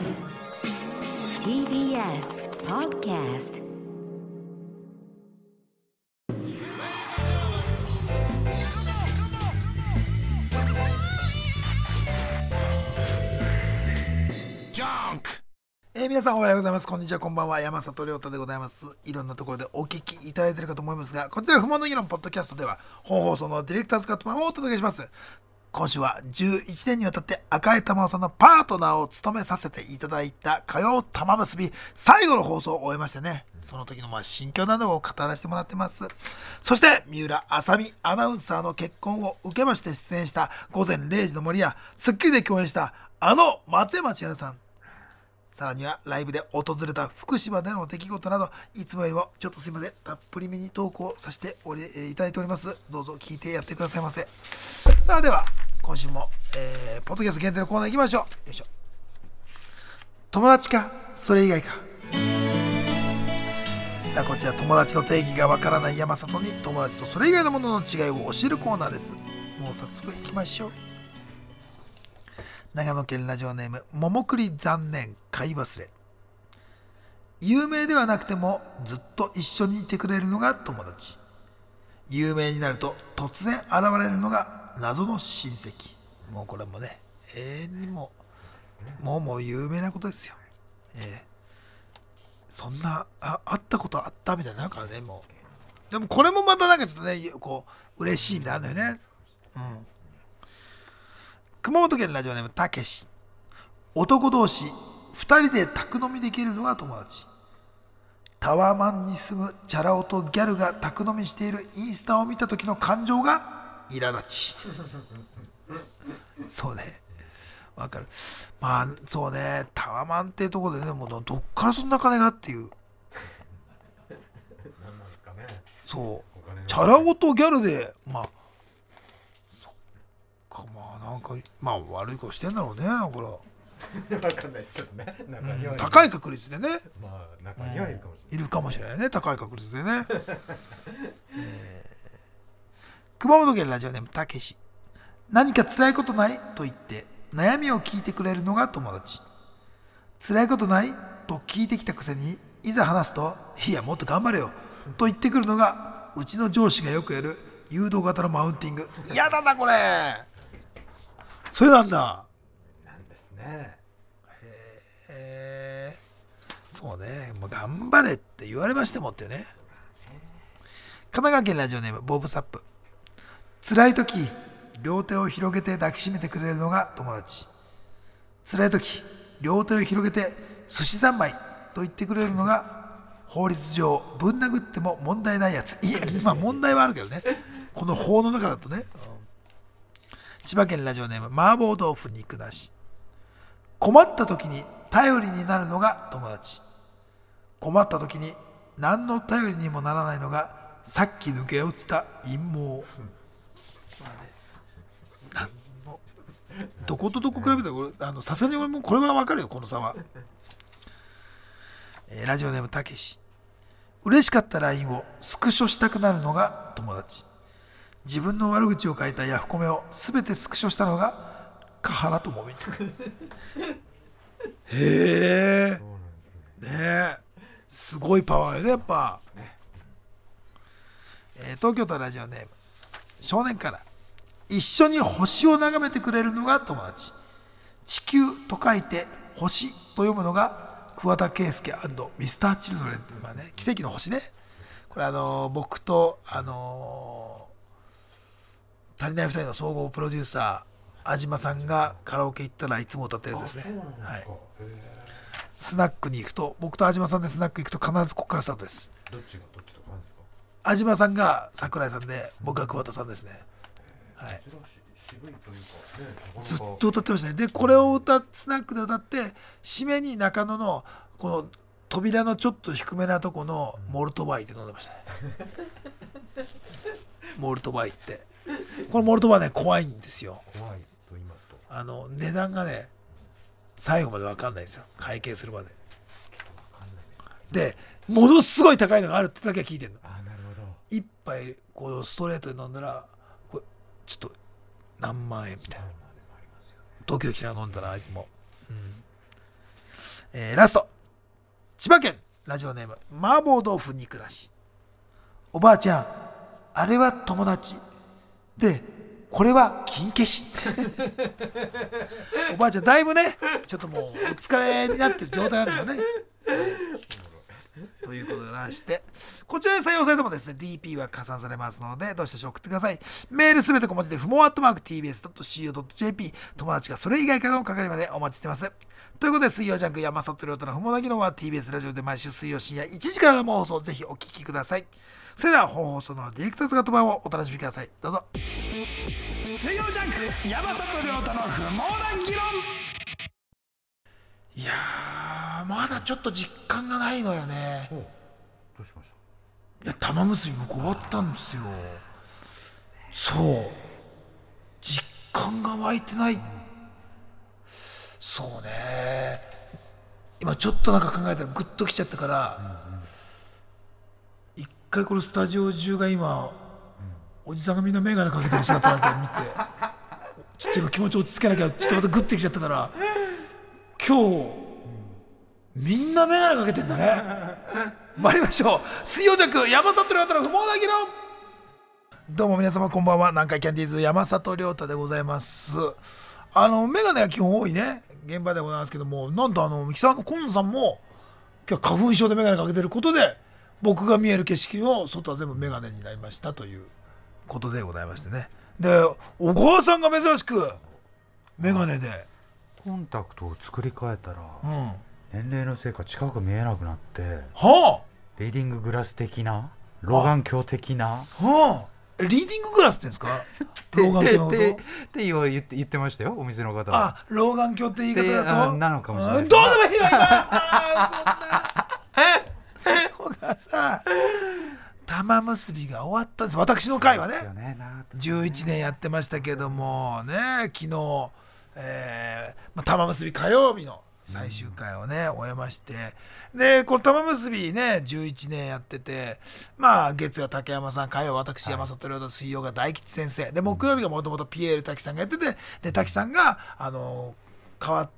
TBS Podcast。 皆さんおはようございます。こんにちは、こんばんは。山里亮太でございます。いろんなところでお聞きいただいているかと思いますが、こちら不毛の議論ポッドキャストでは本放送のディレクターズカット版をお届けします。今週は11年にわたって赤江玉緒さんのパートナーを務めさせていただいた火曜玉結び最後の放送を終えましてね、その時の心境などを語らせてもらってます。そして三浦あさみアナウンサーの結婚を受けまして出演した午前0時の森やスッキリで共演した松山千春さん、さらにはライブで訪れた福島での出来事など、いつもよりもちょっとすいません、たっぷりめにトークをさせていただいております。どうぞ聞いてやってくださいませ。さあでは今週も、ポッドキャスト限定のコーナー行きましょう。よいしょ。友達かそれ以外か。さあこちら、友達の定義がわからない山里に友達とそれ以外のものの違いを教えるコーナーです。もう早速行きましょう。長野県ラジオネーム桃栗残念買い忘れ。有名ではなくてもずっと一緒にいてくれるのが友達。有名になると突然現れるのが謎の親戚。もうこれもね、永遠にもう有名なことですよ。そんな会ったことあったみたいになるからね。もうでもこれもまたなんかちょっとね、こう嬉しいみたいなのあるんだよね。熊本県ラジオネームたけし。男同士2人で宅飲みできるのが友達。タワマンに住むチャラ男ギャルが宅飲みしているインスタを見た時の感情が苛立ち。そうね、わかる。まあそうね、タワマンっていうところでね、もうどっからそんな金がっていう。 何なんですかね。 そうチャラ男ギャルで、まあなんか悪いことしてんだろうね、これ。 わかんないですけどね。 高い確率でね。 中にはいるかもしれない。 いるかもしれないね、高い確率でね。熊本県ラジオネームたけし。何か辛いことないと言って悩みを聞いてくれるのが友達。辛いことないと聞いてきたくせに、いざ話すと、いやもっと頑張れよと言ってくるのがうちの上司がよくやる誘導型のマウンティング。嫌だなこれ。それなんだ。 なんですね。 そうね、もう頑張れって言われましてもってね。神奈川県ラジオネームボブサップ。辛い時両手を広げて抱きしめてくれるのが友達。辛い時両手を広げて寿司三昧と言ってくれるのが法律上ぶん殴っても問題ないやつ。いや問題はあるけどね、この法の中だとね。千葉県ラジオネーム麻婆豆腐肉なし。困った時に頼りになるのが友達。困った時に何の頼りにもならないのがさっき抜け落ちた陰謀。どことどこ比べたらさすがに俺もこれは分かるよ、この差は。ラジオネームたけし。嬉しかった LINE をスクショしたくなるのが友達。自分の悪口を書いたヤフコメを全てスクショしたのが華原朋美。へえ、ねえ、すごいパワーよね、やっぱ。東京都ラジオネーム少年から。一緒に星を眺めてくれるのが友達。地球と書いて星と読むのが桑田佳祐&ミスターチルドレン。奇跡の星ね。これ僕と足りない2人の総合プロデューサー安島さんがカラオケ行ったらいつも歌ってるやつですね。はい。スナックに行くと、僕と安島さんでスナック行くと必ずここからスタートです。 どっちとかあるんですか。 安島さんが桜井さんで、僕が桑田さんですね。はい。ずっと歌ってましたね。でこれをスナックで歌って、締めに中野のこの扉のちょっと低めなとこのモルトバイって飲んでましたね。モルトバイって、このモルトバイね、怖いんですよ。 怖いと言いますと、 値段がね最後まで分かんないんですよ、会計するまで。でものすごい高いのがあるってだけは聞いてんの。 なるほど。 一杯このストレートで飲んだらこれちょっと何万円みたいな。東京来たら飲んだらあいつも、 ラスト千葉県ラジオネーム麻婆豆腐肉だし。おばあちゃん、あれは友達でこれは金消しおばあちゃんだいぶねちょっともうお疲れになってる状態なんですよねということでなして、こちらで採用されてもですね DP は加算されますので、どうして送ってください。メールすべて小文字で不毛@tbs.co.jp、 友達がそれ以外からの係までお待ちしてます。ということで、水曜ジャンク山里亮太の不毛な議論は TBS ラジオで毎週水曜深夜1時からの放送をぜひお聞きください。それでは本放送のディレクターズカット版をお楽しみください。どうぞ。水曜ジャンク山里亮太の不毛な議論。いやー、まだちょっと実感がないのよね。 どうしました？ いや、玉結びも終わったんですよ。そう実感が湧いてない、そうね。今ちょっとなんか考えたらグッときちゃったから、一回このスタジオ中が今、おじさんがみんな眼鏡かけてる姿なんか見てちょっと今気持ち落ち着けなきゃ、ちょっとまたグッてきちゃったから、今日みんな眼鏡かけてんだね参りましょう。水曜ジャンク山里亮太の不毛な議論。どうも皆様こんばんは。南海キャンディーズ山里亮太でございます。メガネは基本多いね現場でございますけども、なんとミキサーの今野さんも今日花粉症でメガネかけてることで、僕が見える景色の外は全部メガネになりましたということでございましてね。で、小川さんが珍しくメガネでコンタクトを作り変えたら、 うん年齢のせいか近く見えなくなって、 はリーディンググラス的な、老眼鏡的な、 はあ、リーディンググラスって言うんですか老眼鏡のことって言ってましたよ、お店の方は。 あ、老眼鏡って言い方だとなのかもしれない、 どうでもいいわ今小川さん玉結びが終わったんです。私の会はね11年やってましたけどもね、昨日、玉結び火曜日の最終回をね終えまして、でこの玉結びね11年やってて、まあ月曜竹山さん、火曜私山里亮太、水曜が大吉先生で、木曜日がもともとピエール滝さんがやってて、で滝さんが変わって、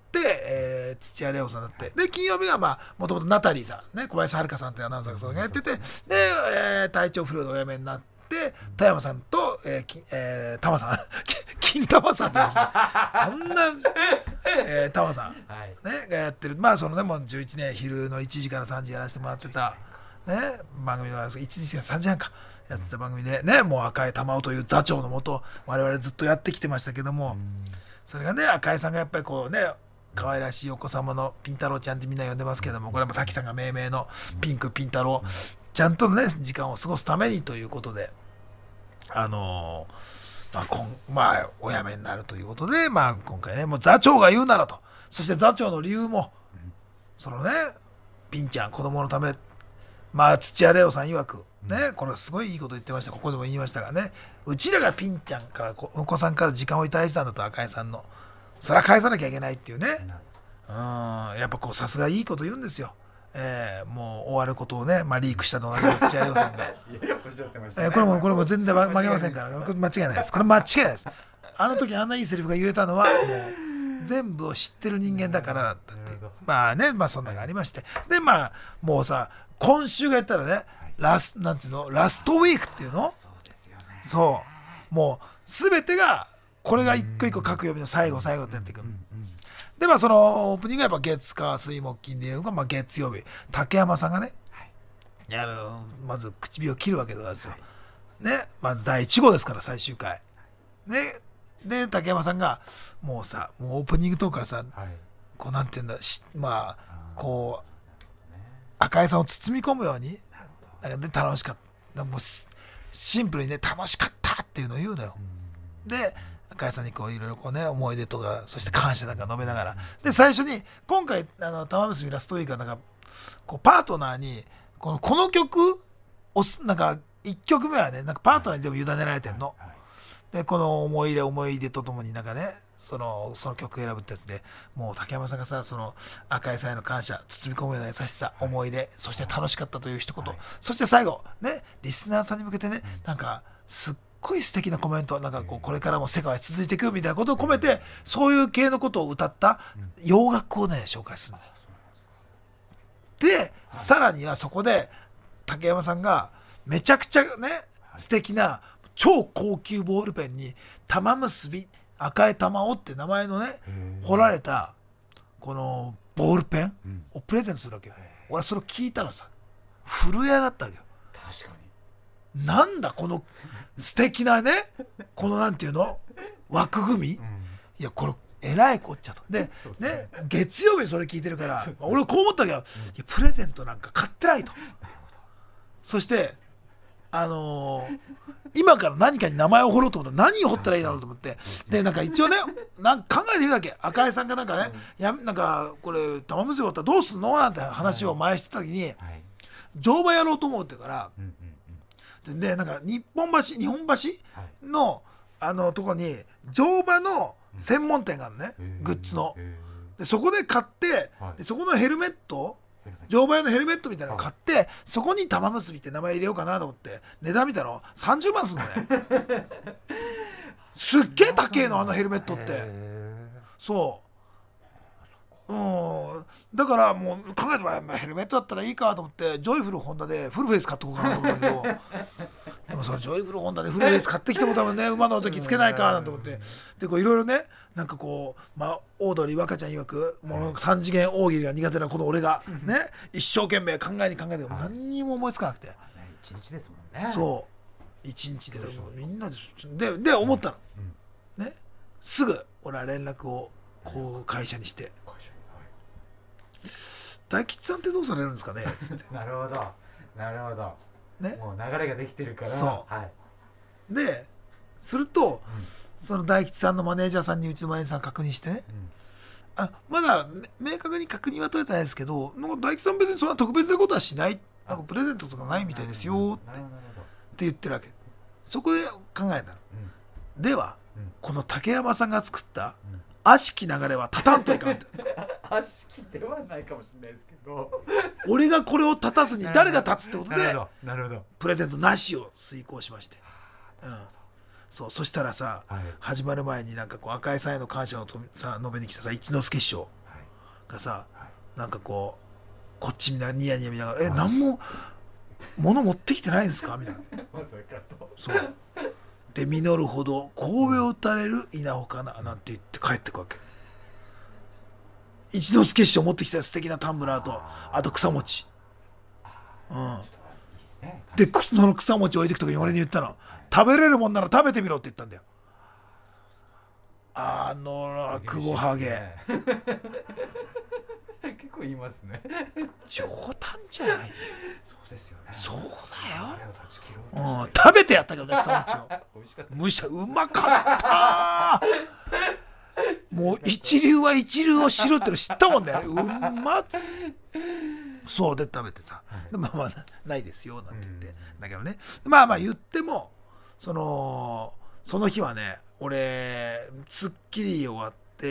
土屋レオさんだって、で金曜日がもともとナタリーさんね、小林遥さんというアナウンサーさんがやってて、で、体調不良でお辞めになって富山さんと、玉さん金玉さんって言うんですねそんな、玉さん、ね、がやってる、そのねもう11年昼の1時から3時やらせてもらってた、ね、番組の1時から3時半かやってた番組でね、もう赤江玉緒という座長のもと我々ずっとやってきてましたけども、それがね赤江さんがやっぱりこうね可愛らしいお子様のピン太郎ちゃんってみんな呼んでますけども、これも滝さんが命名のピンクピン太郎ちゃんとのね時間を過ごすためにということでお辞めになるということで、今回ねもう座長が言うならと、そして座長の理由もそのねピンちゃん子供のため、土屋レオさん曰くね、これすごいいいこと言ってました。ここでも言いましたがね、うちらがピンちゃんからお子さんから時間をいただいてたんだと、赤井さんのそれは返さなきゃいけないっていうね、やっぱさすがいいこと言うんですよ。もう終わることをね、リークしたと同じで土屋レオさんがおっしゃってましたね。 これも全然負けませんから、これ間違いないです。これ間違いないです。あの時あんないいセリフが言えたのはもう全部を知ってる人間だからだったって、そんなのがありまして、でもうさ今週がやったらね、なんていうの、ラストウィークっていうの、 そうですよね。 そうもう全てがこれが一個一個各曜日の最後ってやっていく、でそのオープニングがやっぱ月火水木金でいうのが月曜日、竹山さんがね、まず唇を切るわけですよ、ね、まず第1号ですから最終回ね。で竹山さんがもうオープニングトークからさ、こうなんていうんだ、こう赤井さんを包み込むようにで楽しかった、もうシンプルにね楽しかったっていうのを言うのよ。で赤井さんにこういろいろこうね思い出とか、そして感謝なんか述べながら、で最初に今回玉結びラストウィークはなんかこうパートナーにこの曲をなんか1曲目はねなんかパートナーに全部委ねられてんの。でこの思い出とともになんかねその曲選ぶってやつで、もう竹山さんがさ、その赤井さんへの感謝、包み込むような優しさ、思い出、そして楽しかったという一言、そして最後ねリスナーさんに向けてね、なんかすっごい素敵なコメント、なんかこれからも世界は続いていくみたいなことを込めて、そういう系のことを歌った洋楽をね紹介するんだよ。 さらにはそこで竹山さんがめちゃくちゃね素敵な超高級ボールペンに玉結び赤い玉緒って名前のね彫られたこのボールペンをプレゼントするわけよ。俺はそれを聞いたらさ震え上がったわけよ。 確かなんだこの素敵なねこのなんていうの枠組み、いやこれえらいこっちゃとで、ね、月曜日にそれ聞いてるから俺はこう思ったわけよ。いやプレゼントなんか買ってないと。そして今から何かに名前を彫ろうと思ったら何を彫ったらいいだろうと思ってでなんか一応ねなんか考えてみたわけ。赤井さんがなんかねなんかこれ玉結び彫ったらどうすんのなんて話を前してた時に乗馬やろうと思うってから、でなんか日本橋のとこに乗馬の専門店があるね、グッズの。でそこで買って、でそこのヘルメット乗馬用のヘルメットみたいなの買って、そこに玉結びって名前入れようかなと思って値段見たら30万すんのねすっげえ高えのあのヘルメットって。だからもう考えてもヘルメットだったらいいかと思ってジョイフルホンダでフルフェイス買ってこうかなと思ったけどでもそのジョイフルホンダでフルフェイス買ってきても多分ね馬の時つけないかなんて思ってでこういろいろねなんかこうオードリー若ちゃん曰くもう3次元大喜利が苦手なこの俺がね一生懸命考えて何にも思いつかなくて一日ですもんね。 そう一日でみんなで思ったのねすぐ俺は連絡をこう会社にして大吉さんってどうされるんですかねつってなるほどなるほどねもう流れができてるからそうでするとその大吉さんのマネージャーさんにうちのマネージャーさん確認してねまだ明確に確認は取れてないですけどなんか大吉さん別にそんな特別なことはしないなんかプレゼントとかないみたいですよって言ってるわけ。そこで考えたのではこの竹山さんが作った悪しき流れは立たんといかんって悪しきではないかもしれないですけど俺がこれを立たずに誰が立つってことでなるほどプレゼントなしを遂行しまして、そしたらさ、始まる前になんかこう赤井さんへの感謝をさ述べに来たさ一之輔師匠がさ、なんかこっちみんなニヤニヤ見ながら何も物持ってきてないんですかみたいなそうで実るほど神戸を打たれる稲穂かななんて言って帰ってくわけ。一之輔師匠持ってきた素敵なタンブラーとあと草餅でその草餅置いてくときに俺に言ったの食べれるもんなら食べてみろって言ったんだよ。落語ハゲ結構言いますね冗談じゃないそうですよね。 そうだよ、食べてやったけどね草餅をむしゃうまかったもう一流は一流を知るっての知ったもんねまっそうで食べてさ、まあないですよなんて言ってだけどね言ってもその日はね俺スッキリ終わって、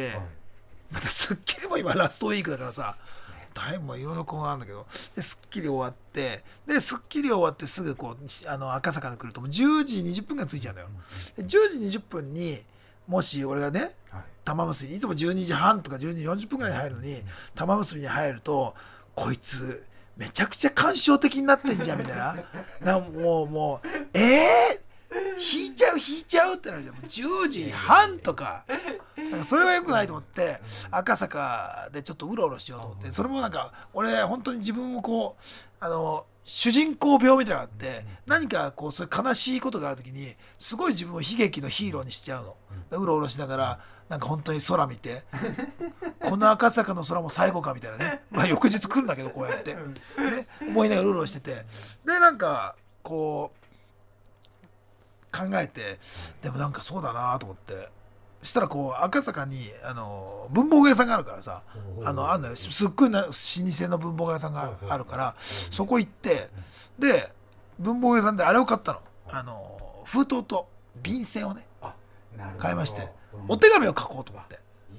またスッキリも今ラストウィークだからさ大変もいろいろこうなんだけどでスッキリ終わってすぐこう赤坂に来るともう10時20分がついちゃうんだよ。で10時20分にもし俺がね玉結びいつも12時半とか12時40分ぐらいに入るのに玉結びに入るとこいつめちゃくちゃ感傷的になってんじゃんみたいなもう引いちゃうってなるじゃん。もう10時半とかなんかそれは良くないと思って赤坂でちょっとうろうろしようと思ってそれもなんか俺本当に自分をこう主人公病みたいなのがあって何かこうそういう悲しいことがある時にすごい自分を悲劇のヒーローにしちゃうの。うろうろしながらなんか本当に空見てこの赤坂の空も最後かみたいなね翌日来るんだけどこうやってね思いながらうろうろしててでなんかこう考えてでもなんかそうだなと思ってそしたらこう赤坂に文房具屋さんがあるからさあんのよすっごい老舗の文房具屋さんがあるからそこ行ってで文房具屋さんであれを買ったの封筒と便箋をね買いましてお手紙を書こうと思って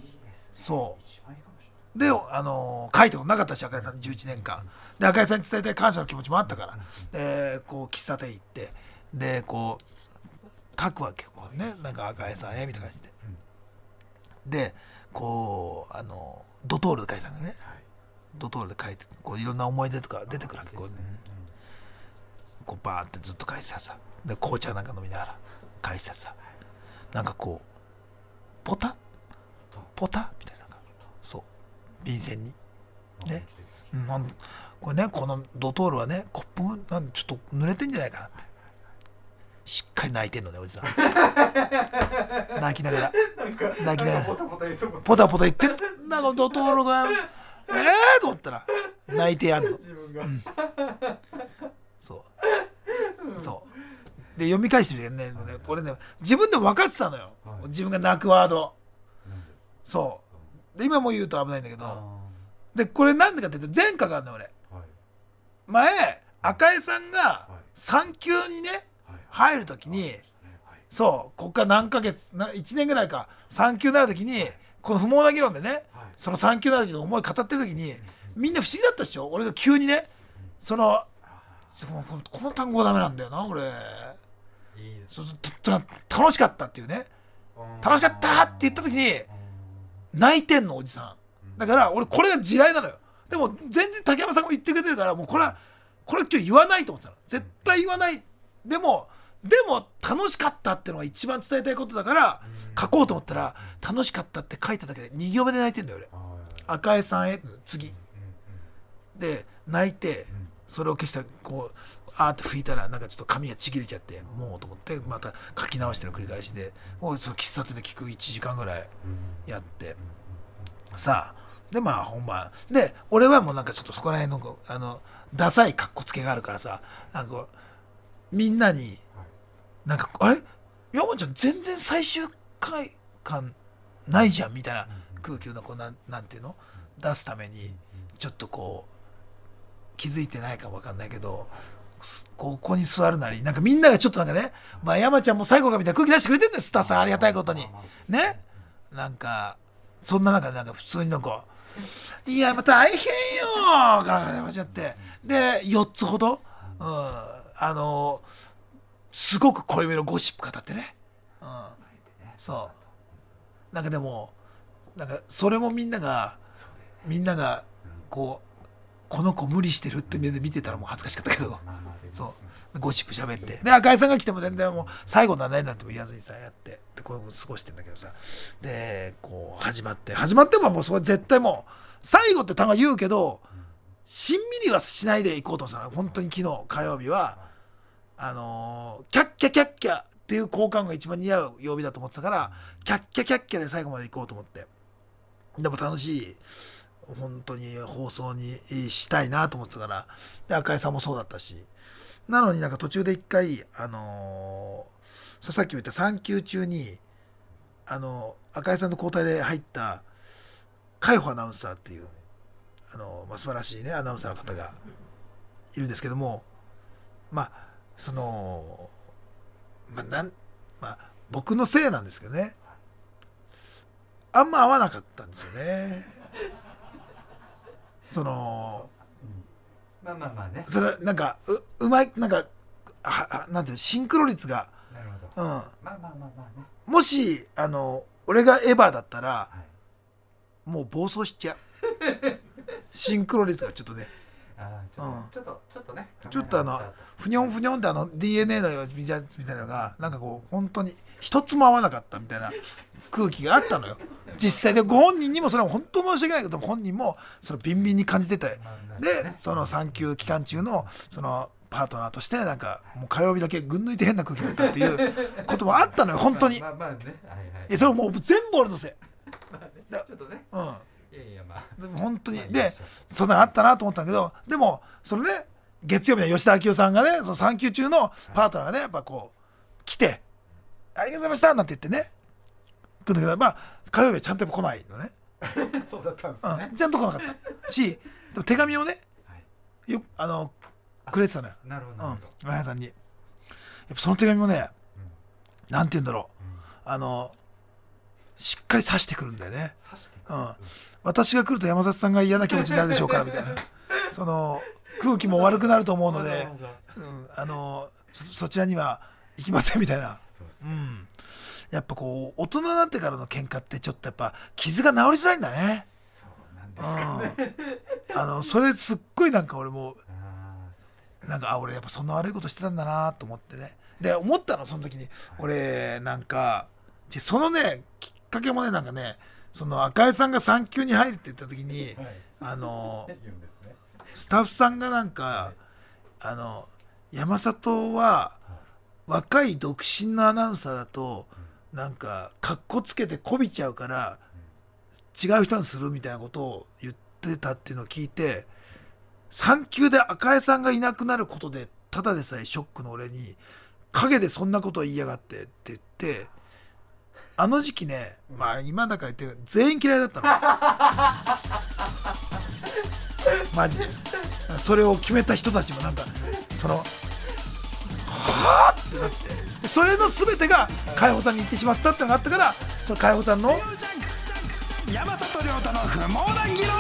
そうで書いたことなかったし赤井さんに11年間で赤井さんに伝えたい感謝の気持ちもあったからでこう喫茶店行ってでこう書くわけよこうねなんか赤井さんみたいな感じででこうドトールで書いてたんだねドトールで書いてこういろんな思い出とか出てくるわけこうバーってずっと書いてたさで紅茶なんか飲みながら書いてたさなんかこうポタみたいなそう便箋にね、これねこのドトールはねコップもなんちょっと濡れてんじゃないかなってしっかり泣いてんのねおじさん泣きながらポタポタ言ってんだのドトールがと思ったら泣いてやんの、そうで読み返してみてね俺ね自分でも分かってたのよ、自分が泣くワードそうで今も言うと危ないんだけどでこれなんでかって言うと前科があるの俺、前赤江さんが産休にね入るときにそうこっから何ヶ月1年ぐらいか産休になるときにこの不毛な議論でねその産休になる時の思い語ってるときにみんな不思議だったでしょ俺が急にねそのこの単語がダメなんだよな俺楽しかったっていうね楽しかったって言った時に泣いてんのおじさんだから俺これが地雷なのよでも全然竹山さんも言ってくれてるからもうこれは今日言わないと思ってたの絶対言わないでも楽しかったっていうのが一番伝えたいことだから書こうと思ったら楽しかったって書いただけで2行目で泣いてんだよ俺赤江さんへ次で泣いてそれを消したらこうアーって拭いたらなんかちょっと髪がちぎれちゃってもうと思ってまた書き直しての繰り返しでその喫茶店で聞く1時間ぐらいやってさあでまあ本番で俺はもうなんかちょっとそこら辺のダサいカッコつけがあるからさなんかみんなになんかあれ山ちゃん全然最終回感ないじゃんみたいな空気をこうなんていうの出すためにちょっとこう気づいてないかもわかんないけどここに座るなりなんかみんながちょっとなんかねまあ山ちゃんも最後かみたいな空気出してくれてるんですスタッフさんありがたいことにねなんかそんな中でなんか普通になんかいや大変よから始まっちゃってで4つほど、すごく濃いめのゴシップ語ってね、そうなんかでもなんかそれもみんながこの子無理してるって目で見てたらもう恥ずかしかったけどそうゴシップ喋ってで赤井さんが来ても全然もう最後だねなんても言わずにさやってでこう過ごしてんだけどさでこう始まってももうそれ絶対もう最後って単語言うけどしんみりはしないでいこうと思ってたの本当に昨日火曜日はキャッキャキャッキャっていう効果音が一番似合う曜日だと思ってたからキャッキャキャッキャで最後まで行こうと思ってでも楽しい本当に放送にしたいなと思ってたからで赤井さんもそうだったしなのになんか途中で一回さっきも言った産休中に赤井さんの交代で入った海保アナウンサーっていう素晴らしいねアナウンサーの方がいるんですけども僕のせいなんですけどねあんま合わなかったんですよねそれなんかうまいなんかなんていうシンクロ率がもし俺がエヴァだったら、もう暴走しちゃうシンクロ率がちょっとねちょっとねちょっとふにょんふにょんってDNA のみたいなのがなんかこう本当に一つも合わなかったみたいな空気があったのよ実際でご本人にもそれは本当申し訳ないけど本人もそのビンビンに感じててでその産休期間中のそのパートナーとしてなんかもう火曜日だけ群抜いて変な空気だったっていうこともあったのよ本当にそれもう全部俺のせいでも本当にでそんなのあったなと思ったんだけどでもそのね月曜日の吉田明夫さんがねその産休中のパートナーがねやっぱこう来てありがとうございましたなんて言ってね来るんだけど火曜日はちゃんと来ないのねそうだったんですね、 ちゃんと来なかったしでも手紙をねよくれてたのよなるほど綾さんにやっぱその手紙もね、なんて言うんだろうしっかり刺してくるんだよね私が来ると山里さんが嫌な気持ちになるでしょうからみたいなその空気も悪くなると思うので、そちらには行きませんみたいなやっぱこう大人になってからの喧嘩ってちょっとやっぱ傷が治りづらいんだねそうなんですかねそれすっごいなんか俺もあなんか俺やっぱそんな悪いことしてたんだなと思ってね。で思ったのその時に俺なんかそのねきっかけもねなんかねその赤井さんが産休に入るって言った時にーはい言うんですね。 スタッフさんがなんか山里は若い独身のアナウンサーだとなんかかっこつけてこびちゃうから違う人にするみたいなことを言ってたっていうのを聞いて産休で赤江さんがいなくなることでただでさえショックの俺に陰でそんなことを言いやがってって言ってあの時期ねまあ今だから言って全員嫌いだったのマジでそれを決めた人たちもなんかそのはあってなってそれの全てが海保さんに言ってしまったってのがあったからその海保さんの山里亮太の不毛な議論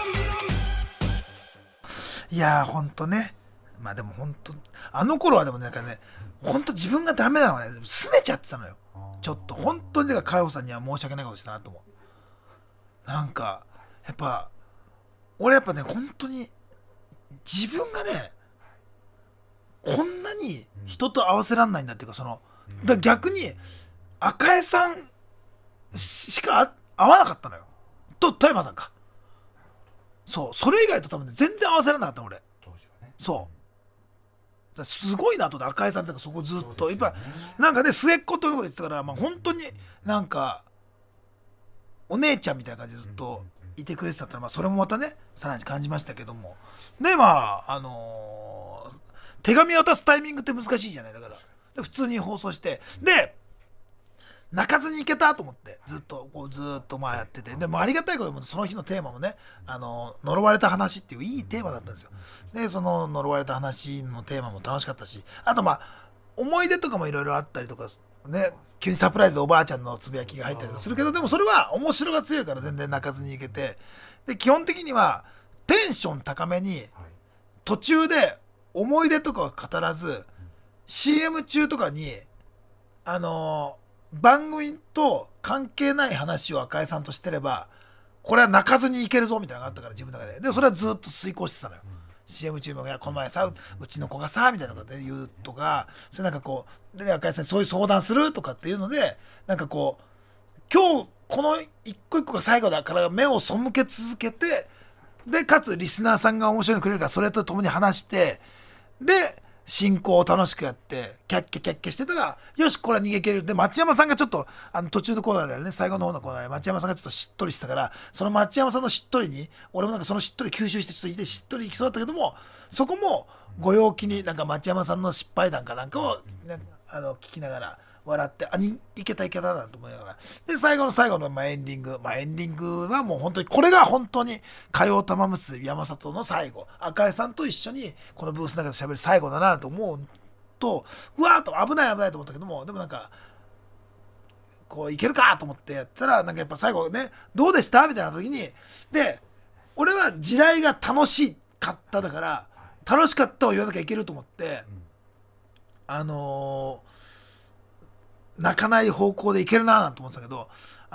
いやーほんとねまあでもほんとあの頃はでもなんかねほんと自分がダメなのがね拗ねちゃってたのよちょっと本当にだから海保さんには申し訳ないことしたなと思うなんかやっぱ俺やっぱね本当に自分がねこんなに人と合わせらんないんだっていうかそのだから逆に赤江さんしか合わなかったのよと富山さんかそうそれ以外と多分ね全然合わせらんなかったの俺当時はね。 そうだからすごいなとで赤江さんとかそこずっと、 そうですよねやっぱなんかね末っ子ということ言ってたから、まあ、本当になんかお姉ちゃんみたいな感じでずっといてくれてたってのは、まあ、それもまたねさらに感じましたけどもでまあ手紙渡すタイミングって難しいじゃないだからで普通に放送してで泣かずにいけたと思ってずっとまあやっててでもありがたいこともその日のテーマもね呪われた話っていういいテーマだったんですよでその呪われた話のテーマも楽しかったしあとまあ思い出とかもいろいろあったりとかね急にサプライズでおばあちゃんのつぶやきが入ったりとかするけどでもそれは面白が強いから全然泣かずにいけてで基本的にはテンション高めに途中で思い出とかは語らず CM 中とかに番組と関係ない話を赤江さんとしてればこれは泣かずにいけるぞみたいなのがあったから自分の中ででもそれはずっと遂行してたのよ、CM 中もいやこの前さうちの子がさみたいなことで言うとかそれなんかこうで赤江さんにそういう相談するとかっていうのでなんかこう今日この一個一個が最後だから目を背け続けてでかつリスナーさんが面白いのくれるからそれと共に話してで進行を楽しくやってキャッキャキャッキャしてたらよしこれは逃げ切れるで町山さんがちょっと途中のコーナーだよね最後の方のコーナーで町山さんがちょっとしっとりしてたからその町山さんのしっとりに俺もなんかそのしっとり吸収してちょっといてしっとりいきそうだったけどもそこもご陽気になんか町山さんの失敗談かなんかを、ね、聞きながら笑っていけたなと思いながらで最後の最後のエンディングはもう本当にこれが本当に火曜玉結び山里の最後赤江さんと一緒にこのブースの中で喋る最後だなと思うとうわーっと危ないと思ったけどもでもなんかこういけるかと思ってやったらなんかやっぱ最後ねどうでしたみたいな時にで俺は地雷が楽しかっただから楽しかったを言わなきゃいけると思って泣かない方向でいけるななんて思ってたけど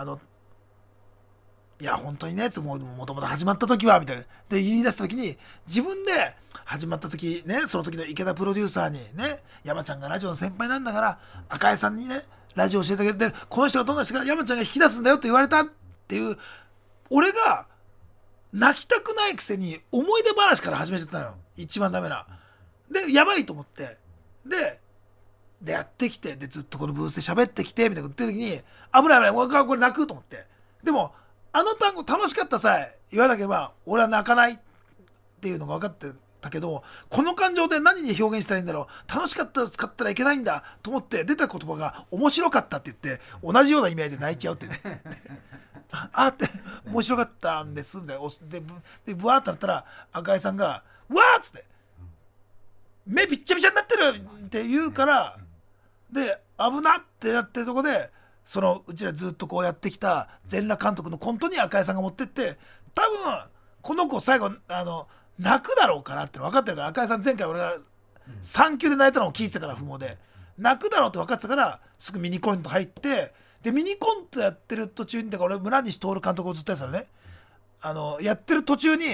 いや本当にねもともと始まった時はみたいなで言い出した時に自分で始まった時ねその時の池田プロデューサーにね山ちゃんがラジオの先輩なんだから赤江さんにねラジオ教えてあげてこの人がどんな人が山ちゃんが引き出すんだよって言われたっていう俺が泣きたくないくせに思い出話から始めちゃったのよ一番ダメなでやばいと思ってでやってきてでずっとこのブースで喋ってきてみたいなこと言ってる時に危ないこれ泣くと思ってでもあの単語楽しかったさえ言わなければ俺は泣かないっていうのが分かってたけどこの感情で何に表現したらいいんだろう楽しかったら使ったらいけないんだと思って出た言葉が面白かったって言って同じような意味合いで泣いちゃうってねあって面白かったんですみたいなでブワーってなったら赤井さんがうわーっつって目びっちゃびちゃになってるって言うからで危なってなってるとこでそのうちらずっとこうやってきた全裸監督のコントに赤井さんが持ってって多分この子最後泣くだろうかなって分かってるから赤井さん前回俺が3球で泣いたのを聞いてたから不毛で泣くだろうって分かってたからすぐミニコント入ってでミニコントやってる途中にだから俺村西徹監督をずっとやってたのねやってる途中に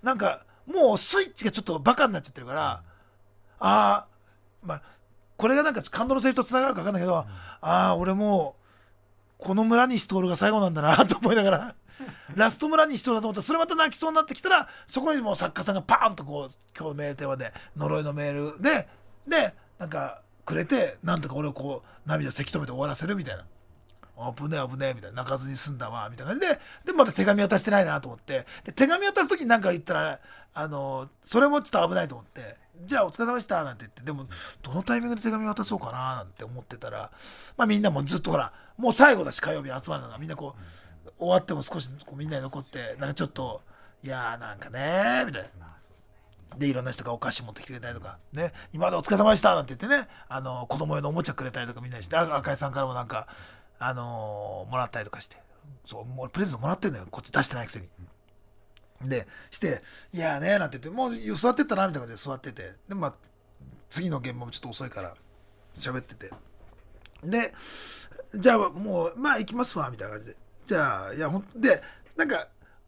なんかもうスイッチがちょっとバカになっちゃってるから、ああまあこれがなんか感動のセリフとつながるか分かんないけど、ああ俺もうこの村西徹が最後なんだなと思いながらラスト村西徹だと思ったら、それまた泣きそうになってきたら、そこにもう作家さんがパーンとこう今日メール電話で呪いのメールでなんかくれて、なんとか俺をこう涙をせき止めて終わらせるみたいな、危ねえ危ねえみたいな、泣かずに済んだわみたいな感じでまた手紙渡してないなと思って、で手紙渡す時に何か言ったらそれもちょっと危ないと思って、じゃあお疲れ様でしたなんて言って、でもどのタイミングで手紙渡そうかななんて思ってたら、まあみんなもずっとほらもう最後だし、火曜日集まるのがみんなこう終わっても少しこうみんなに残って、なんかちょっといやーなんかねーみたいな。でいろんな人がお菓子持ってきてくれたりとかね、今までお疲れ様でしたなんて言ってね、子供用のおもちゃくれたりとかみんなにして、赤井さんからもなんかもらったりとかして、そうもうプレゼントもらってんだよ、こっち出してないくせに。でしていやーねーなんて言って、もう座ってったなみたいな感じで座ってて、でまあ次の現場もちょっと遅いから喋ってて、でじゃあもうまあ行きますわみたいな感じで、じゃあいやほんでなんか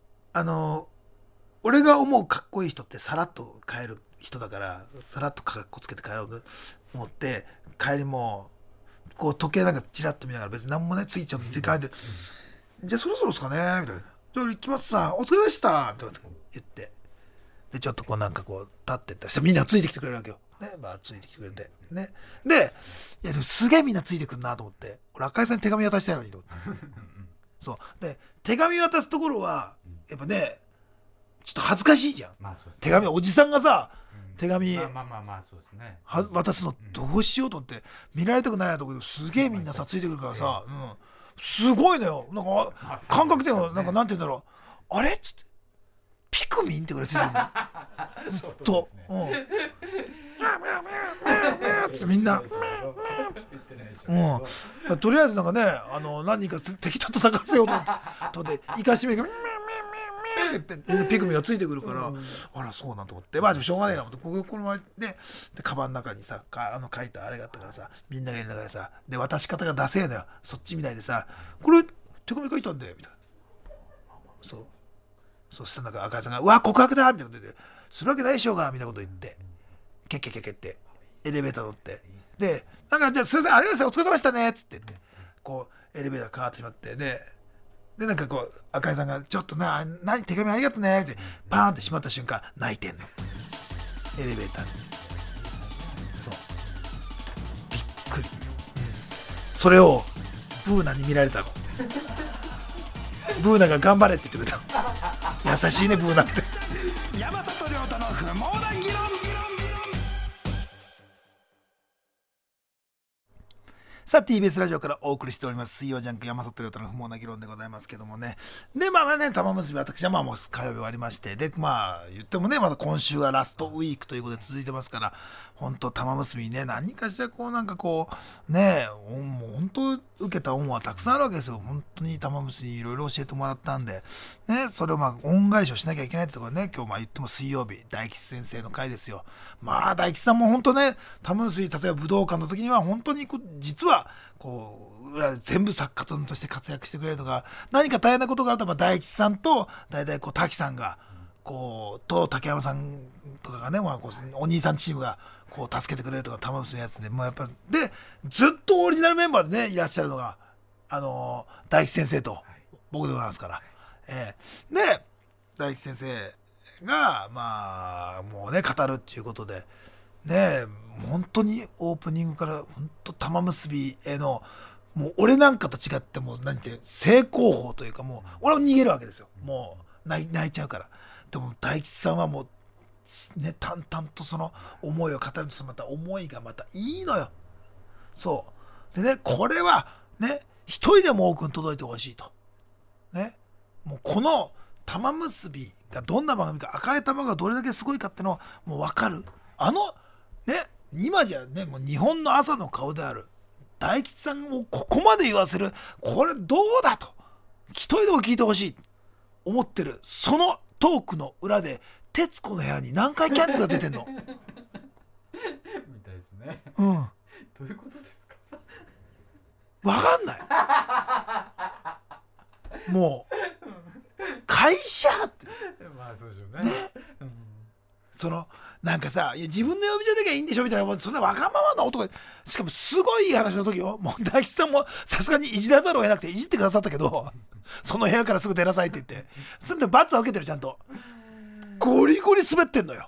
俺が思うかっこいい人ってさらっと帰る人だから、さらっとかっこつけて帰ろうと思って、帰りもこう時計なんかチラッと見ながら、別に何もね次ちょっと時間で、じゃあそろそろですかねみたいな、じゃあ行きますさ、お疲れでしたみたいな言って、でちょっとこうなんかこう立ってったらみんなついてきてくれるわけよね、まあついてきてくれてね、でいやでもすげえみんなついてくるなと思って、俺赤井さんに手紙渡したいのにと思ってそうで手紙渡すところはやっぱねちょっと恥ずかしいじゃん、 まあそうですね、 手紙おじさんがさ、手紙まあそうですね、 渡すのどうしようと思って、見られたくないなと思って、すげえみんなさついてくるからさ、すごいのよ、なんか感覚でもなんかなんて言うんだろう、あれっつってピクミンってくらいついてるのずっと、みんなとりあえずなんかね何人か敵と戦わせようと思って生かしてみるってピクミンがついてくるから、あらそうなんと思って、まあでもしょうがないなと思って、この前でカバンの中にさ書いたあれがあったからさ、みんながいる中でさ、で渡し方がダセえのよ、そっちみたいでさ、これ手紙書いたんでみたいな、そうしたらなんか赤井さんがうわ告白だみたいなこと言って、するわけないでしょうがみたいなこと言って、ケッケッケッケッってエレベーター乗って、でなんかじゃあすいませんありがとうございますお疲れ様でしたねっつって言って、こうエレベーター変わってしまって、でなんかこう赤井さんがちょっと何手紙ありがとうねってパーンってしまった瞬間泣いてんの、エレベーターに。そうびっくり、それをブーナに見られたのブーナが頑張れって言ってくれた優しいねブーナって山里亮太の不毛な議論。 さあ TBS ラジオからお送りしております水曜ジャンク山里亮太の不毛な議論でございますけどもね、でまあね玉結び私はまあもう火曜日終わりまして、でまあ言ってもねまだ今週がラストウィークということで続いてますから、本当玉結びにね何かしらこうなんかこうねもう本当受けた恩はたくさんあるわけですよ。本当に玉結びにいろいろ教えてもらったんでね、それをまあ恩返しをしなきゃいけないってところでね、今日まあ言っても水曜日大吉先生の回ですよ。まあ大吉さんも本当ね玉結び例えば武道館の時には本当に実はこう裏で全部作家として活躍してくれるとか、何か大変なことがあったら大吉さんと大体こう滝さんがこうと竹山さんとかがね、まあ、こうお兄さんチームがこう助けてくれるとか玉結びのやつで、もうやっぱでずっとオリジナルメンバーでねいらっしゃるのが大吉先生と僕でございますから、で大吉先生がまあもうね語るっていうことでね、本当にオープニングから本当玉結びへのもう俺なんかと違ってもう何て正攻法というか、もう俺は逃げるわけですよ、もう泣いちゃうから。でも大吉さんはもうね淡々とその思いを語ると、また思いがまたいいのよ。そうでね、これはね一人でも多くに届いてほしいとね、もうこの玉結びがどんな番組か、赤い玉がどれだけすごいかってのはもう分かる。ね今じゃねもう日本の朝の顔である大吉さんをここまで言わせる、これどうだと一人でも聞いてほしい思ってる、そのトークの裏で徹子の部屋に何回キャンディーズが出てんのみたいですね。 うん、 どういうことですか。 分かんないもう帰会社ってまあそうでしょうね。 そのなんかさ、いや自分の呼び出なきゃいいんでしょみたいな、もうそんなわがままな男、しかもすごいいい話の時よ、もう大吉さんもさすがにいじらざるを得なくていじってくださったけどその部屋からすぐ出なさいって言って、それで罰は受けてる。ちゃんとゴリゴリ滑ってんのよ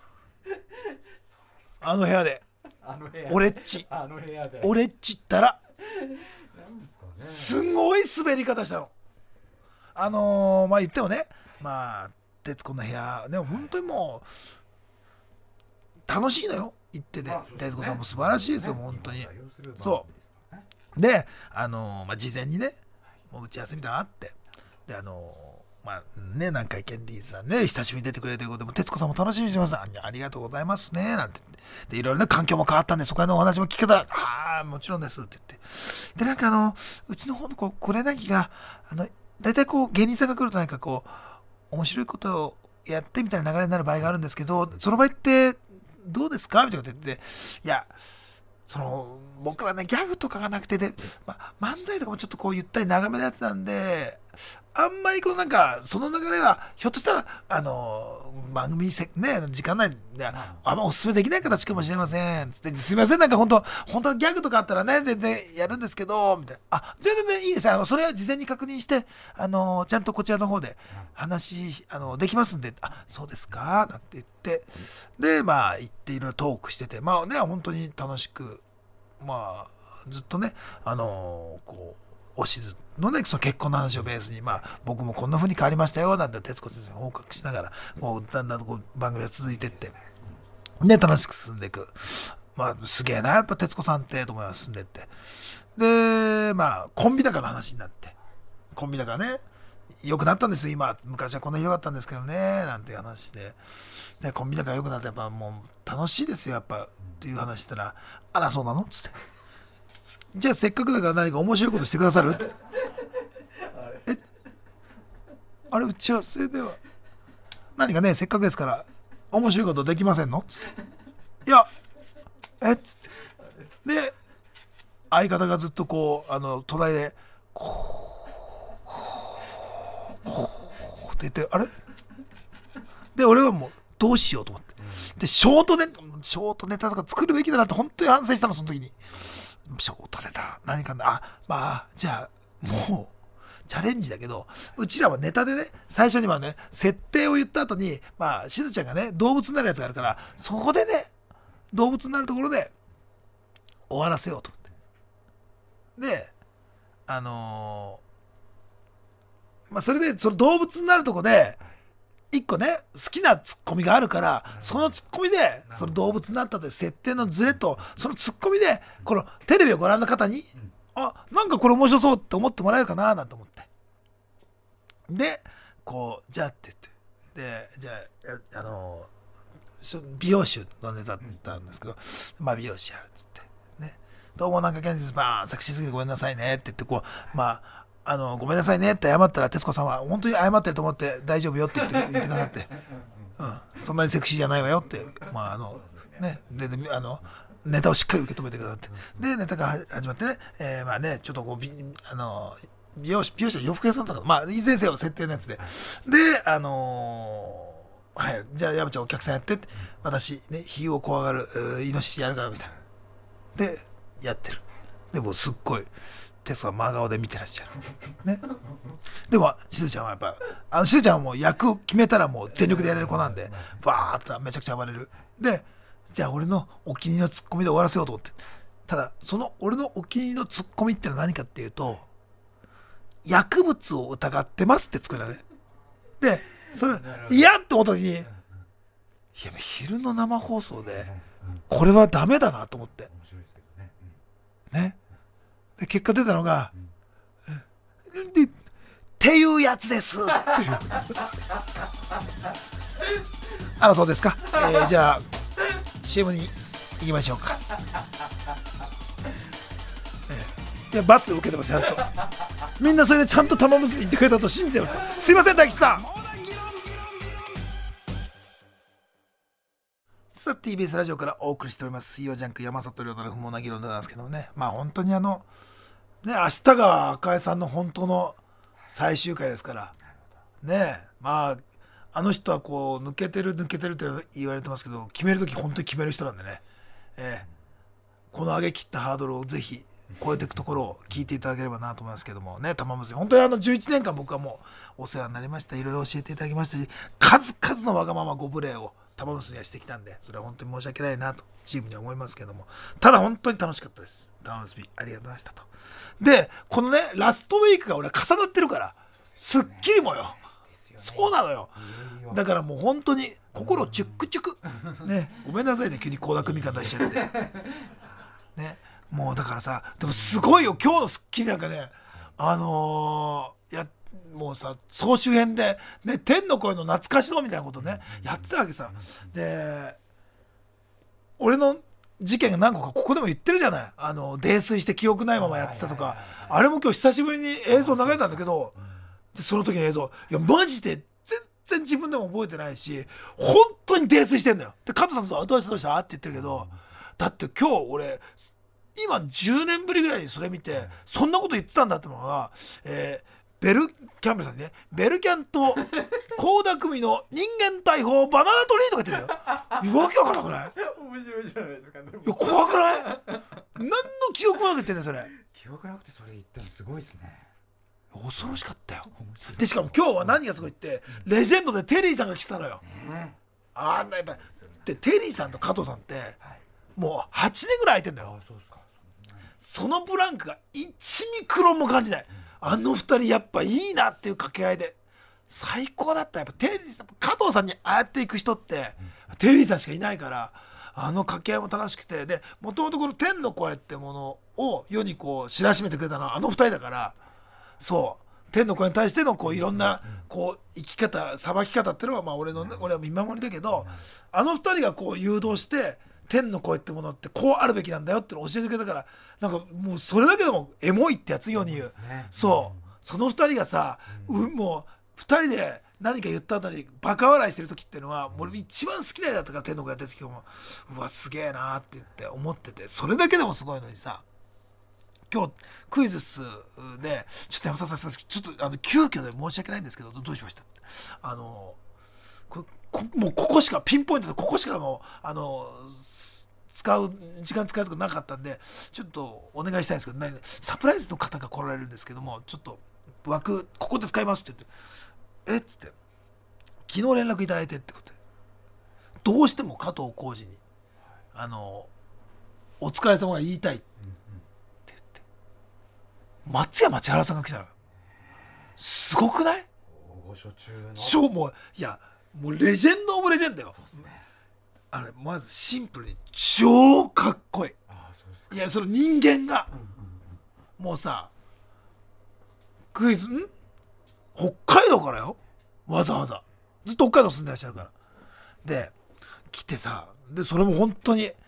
あの部屋で。俺っちあの部屋で俺っちったらすごい滑り方したの。まあ言ってもね、まあ徹子の部屋ね、本当にもう楽しいのよ行ってて、徹子さんも素晴らしいですよ本当に。そうでまあ事前にねもう打ち合わせみたいなのあって、でまあね、南海ケンディーズさんね久しぶりに出てくれるということで、徹子さんも楽しみにしてます、ありがとうございますねなんて言って、でいろいろね環境も変わったんでそこへのお話も聞けたら、ああもちろんですって言って、でなんかうちの方のこれなぎが大体こう芸人さんが来るとなんかこう面白いことをやってみたいな流れになる場合があるんですけど、その場合ってどうですかみたいなこと言って、いや僕らねギャグとかがなくてで、漫才とかもちょっとこうゆったり長めのやつなんで、あんまりこうなんかその流れはひょっとしたら番組ね時間内であんまおすすめできない形かもしれませんつって、すいませんなんか本当ギャグとかあったらね全然やるんですけどみたいな、全然いいですそれは事前に確認してちゃんとこちらの方で話できますんで、そうですかなんて言って、でまあ行っていろいろトークしてて、まあね本当に楽しく、まあずっとねこうおしずのねその結婚の話をベースに、僕もこんな風に変わりましたよなんて徹子先生に報告しながらこうだんだんこう番組が続いてってね楽しく進んでいく。すげえなやっぱ徹子さんってと思います。進んでってでコンビ仲の話になって、コンビ仲ね良くなったんですよ今、昔はこんなひどかったんですけどねなんていう話で、コンビ仲良くなってやっぱもう楽しいですよやっぱっていう話したら、あらそうなのっつって、じゃあせっかくだから何か面白いことしてくださるってあれ打ち合わせでは何かねせっかくですから面白いことできませんのっつって、いやっつってで相方がずっとこう隣でこうって言って、あれで俺はもうどうしようと思って、でショートネタとか作るべきだなって本当に反省したのその時に。ショートネタ何かじゃあもうチャレンジだけど、うちらはネタでね最初にはね設定を言った後にしずちゃんがね動物になるやつがあるから、そこでね動物になるところで終わらせようと思って、でそれでその動物になるところで一個ね好きなツッコミがあるから、そのツッコミでその動物になったという設定のズレとそのツッコミでこのテレビをご覧の方になんかこれ面白そうって思ってもらえるかななんて思って、でこうじゃあって言って、でじゃあ美容師のネタだったんですけど、美容師やるっつってね、どうもなんかケンジですセクシーすぎてごめんなさいねって言ってこうごめんなさいねって謝ったら徹子さんは本当に謝ってると思って大丈夫よって言ってくださって、そんなにセクシーじゃないわよってねでネタをしっかり受け止めてくださって、でネタが始まってね、ちょっとこう美容師は洋服屋さんだからいずれにせよ設定のやつではいじゃあ山ちゃんお客さんやってって私ね火を怖がるイノシシやるからみたいなでやってる。でもすっごいテスは真顔で見てらっしゃるね。でもしずちゃんはやっぱしずちゃんはもう役を決めたらもう全力でやれる子なんでバーッとめちゃくちゃ暴れる。でじゃあ俺のお気に入りのツッコミで終わらせようと思って、ただその俺のお気に入りのツッコミってのは何かっていうと、薬物を疑ってますってツッコミだね。でそれ嫌って思った時に、いや昼の生放送でこれはダメだなと思ってね。で結果出たのが、っていうやつですっていうそうですか、じゃあ CM に行きましょうか。いや罰受けてますちゃんと、みんなそれでちゃんと玉結び言ってくれたと信じてます。すいません大吉さん。さあ TBS ラジオからお送りしております水曜ジャンク山里亮太の不毛な議論でございますけどもね、本当にね明日が赤江さんの本当の最終回ですから、 ねえ、まああの人はこう抜けてるって言われてますけど、決めるとき本当に決める人なんでね、この上げ切ったハードルをぜひ超えていくところを聞いていただければなと思いますけどもね。玉結び本当に11年間僕はもうお世話になりました。いろいろ教えていただきましたし、数々のわがままご無礼を玉結びにはしてきたんで、それは本当に申し訳ないなとチームには思いますけども、ただ本当に楽しかったです。玉結びありがとうございましたと。でこのねラストウィークが俺重なってるからすっきりもよ、そうなのよ。だからもう本当に心チュックチュクね、ごめんなさいね急に倖田來未感出しちゃってね。もうだからさ、でもすごいよ今日の『スッキリ』なんかね、もうさ総集編で、ね、天の声の懐かしのみたいなことねやってたわけさ。で俺の事件が何個かここでも言ってるじゃない。泥酔して記憶ないままやってたとか、あれも今日久しぶりに映像流れたんだけど、でその時の映像いやマジで全然自分でも覚えてないし、本当に泥酔してんだよ。で加藤さんとさどうしたって言ってるけど、だって今日俺今10年ぶりぐらいにそれ見てそんなこと言ってたんだってのが、ベルキャンベルさんにね、ベルキャンと倖田來未の人間大砲バナナトリーとか言ってんだよ。わけわからなくない？ 面白いじゃないですか。 いや怖くない？何の記憶もなく言ってんだよそれ。 記憶なくてそれ言ったのすごいですね。 恐ろしかったよ。でしかも今日は何がすごいって、レジェンドでテリーさんが来てたのよ。あんなやっぱでテリーさんと加藤さんってもう8年ぐらい空いてんだよ。そのブランクが1ミクロンも感じない。あの2人やっぱいいなっていう掛け合いで最高だった。やっぱテリーさん、加藤さんにああやっていく人ってテリーさんしかいないから、あの掛け合いも楽しくて、でもともとこの天の声ってものを世にこう知らしめてくれたのはあの2人だから、そう天の声に対してのこういろんなこう生き方裁き方っていうのはまあ俺は見守りだけど、あの2人がこう誘導して天の声ってものってこうあるべきなんだよってのを教えてくれたから、なんかもうそれだけでもエモいってやつ世に言う、そうその2人がさ、もう2人で何か言った後にバカ笑いしてる時っていうのはもう一番好きなやつだったから、天の声やってる時もうわすげえなって言って思ってて、それだけでもすごいのにさ、今日クイズスでちょっと山里さんすみません、ちょっと急遽で申し訳ないんですけどどうしましたって、もうここしかピンポイントでここしか時間使うとかなかったんでちょっとお願いしたいんですけど、サプライズの方が来られるんですけども、ちょっと枠ここで使いますって言って、っつって昨日連絡いただいてってことで、どうしても加藤浩次にお疲れ様が言いたいって言って、松山千原さんが来たの。すごくない？ 大御所中のもうレジェンドオブレジェンドよ。まずシンプルに超かっこいい。いやその人間がもうさ、クイズ北海道からよ、わざわざずっと北海道住んでらっしゃるからで来てさ、でそれも本当にね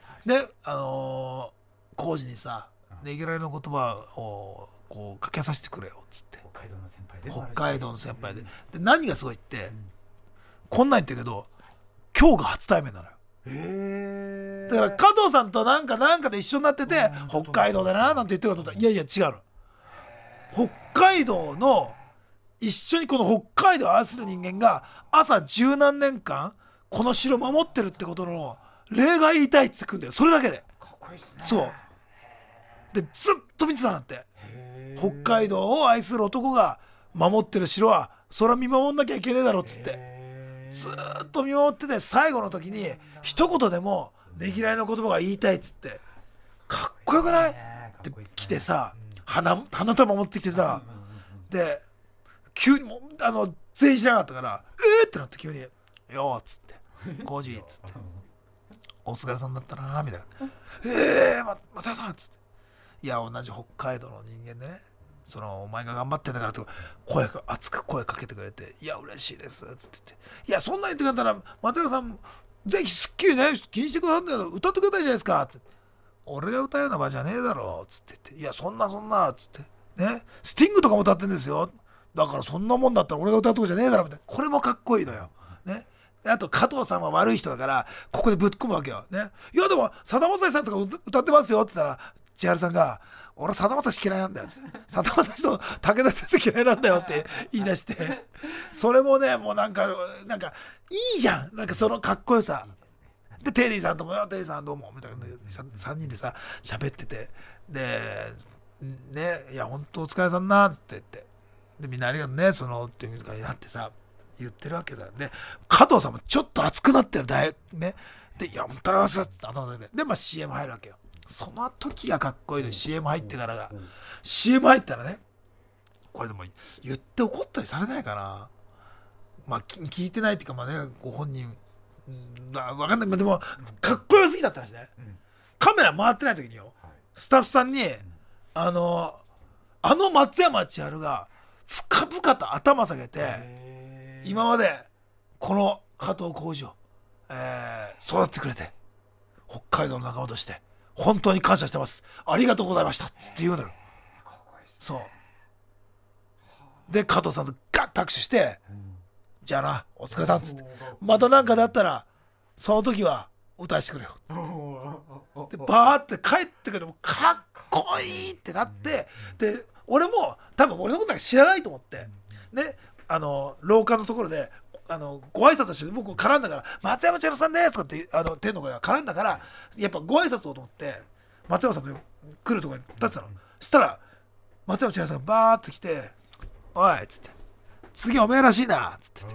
浩次にさねぎらいの言葉をこうかけさせてくれよっつって、北海道の先輩で何がすごいって、こんなん言ってるけど今日が初対面なのよ。だから加藤さんとなんかで一緒になってて北海道だななんて言ってるかと思ったら、いや違うの。北海道の一緒にこの北海道を愛する人間が朝十何年間この城を守ってるってことの例外言いたいって言ってくんだよ。それだけでかっこいいですね。 そうでずっと見てたんだって。北海道を愛する男が守ってる城はそれは見守んなきゃいけねえだろっつってずっと見守ってて、最後の時に一言でもねぎらいの言葉が言いたいっつって、かっこよくない？って来てさ、花束持ってきてさ、で急にも全員知らなかったからってなって急に「よっつって「コージー」っつって「お疲れさんだったな」みたいな「松田さん」っつって「いや同じ北海道の人間でね、お前が頑張ってんだから」と熱く声かけてくれて「いや嬉しいです」っつって言って「いやそんな言ってくれたら松田さんぜひすっきりね気にしてくださるんだけど歌ってくれたいじゃないですか」って「俺が歌うような場じゃねえだろ」っつって言って「いやそんな」っつってねスティングとかも歌ってんですよ、だからそんなもんだったら俺が歌うとこじゃねえだろみたいな、これもかっこいいのよね。あと加藤さんは悪い人だからここでぶっ込むわけよね。いやでもさだまさしさんとか歌ってますよって言ったら千春さんが俺さだまさし嫌いなんだよってさだまさしと武田鉄矢嫌いなんだよって言い出してそれもねもうなんかいいじゃんなんかそのかっこよさでテリーさんとも「テリーさんどうも」みたいな3人でさ喋っててでねいや本当お疲れさんなって言ってでみんなありがとうねそのっていう風になってさ言ってるわけだで加藤さんもちょっと熱くなってるねでいや本当に熱くなって頭ででまあ CM 入るわけよその時がかっこいいで CM 入ってからが CM 入ったらねこれでも言って怒ったりされないかなまあ聞いてないっていうかまあねご本人分かんないでもかっこよすぎだったらしいね、カメラ回ってない時によ、スタッフさんに、あの松山千春が深々と頭下げて今までこの加藤浩次を、育ってくれて北海道の仲間として本当に感謝してますありがとうございましたっつって言うのよ、そうで加藤さんとガッと握手して、じゃあなお疲れさんっつってまた何かであったらその時は歌わしてくれよでバーって帰ってくるのもかっこいいってなってで俺も多分俺のことなんか知らないと思ってね廊下のところでご挨拶して僕絡んだから「松山千春さんです」とかって天の声が絡んだからやっぱご挨拶をと思って松山さんと来るところに立ってたの、そしたら松山千春さんがバーって来て「おい」っつって「次おめえらしいな」っつって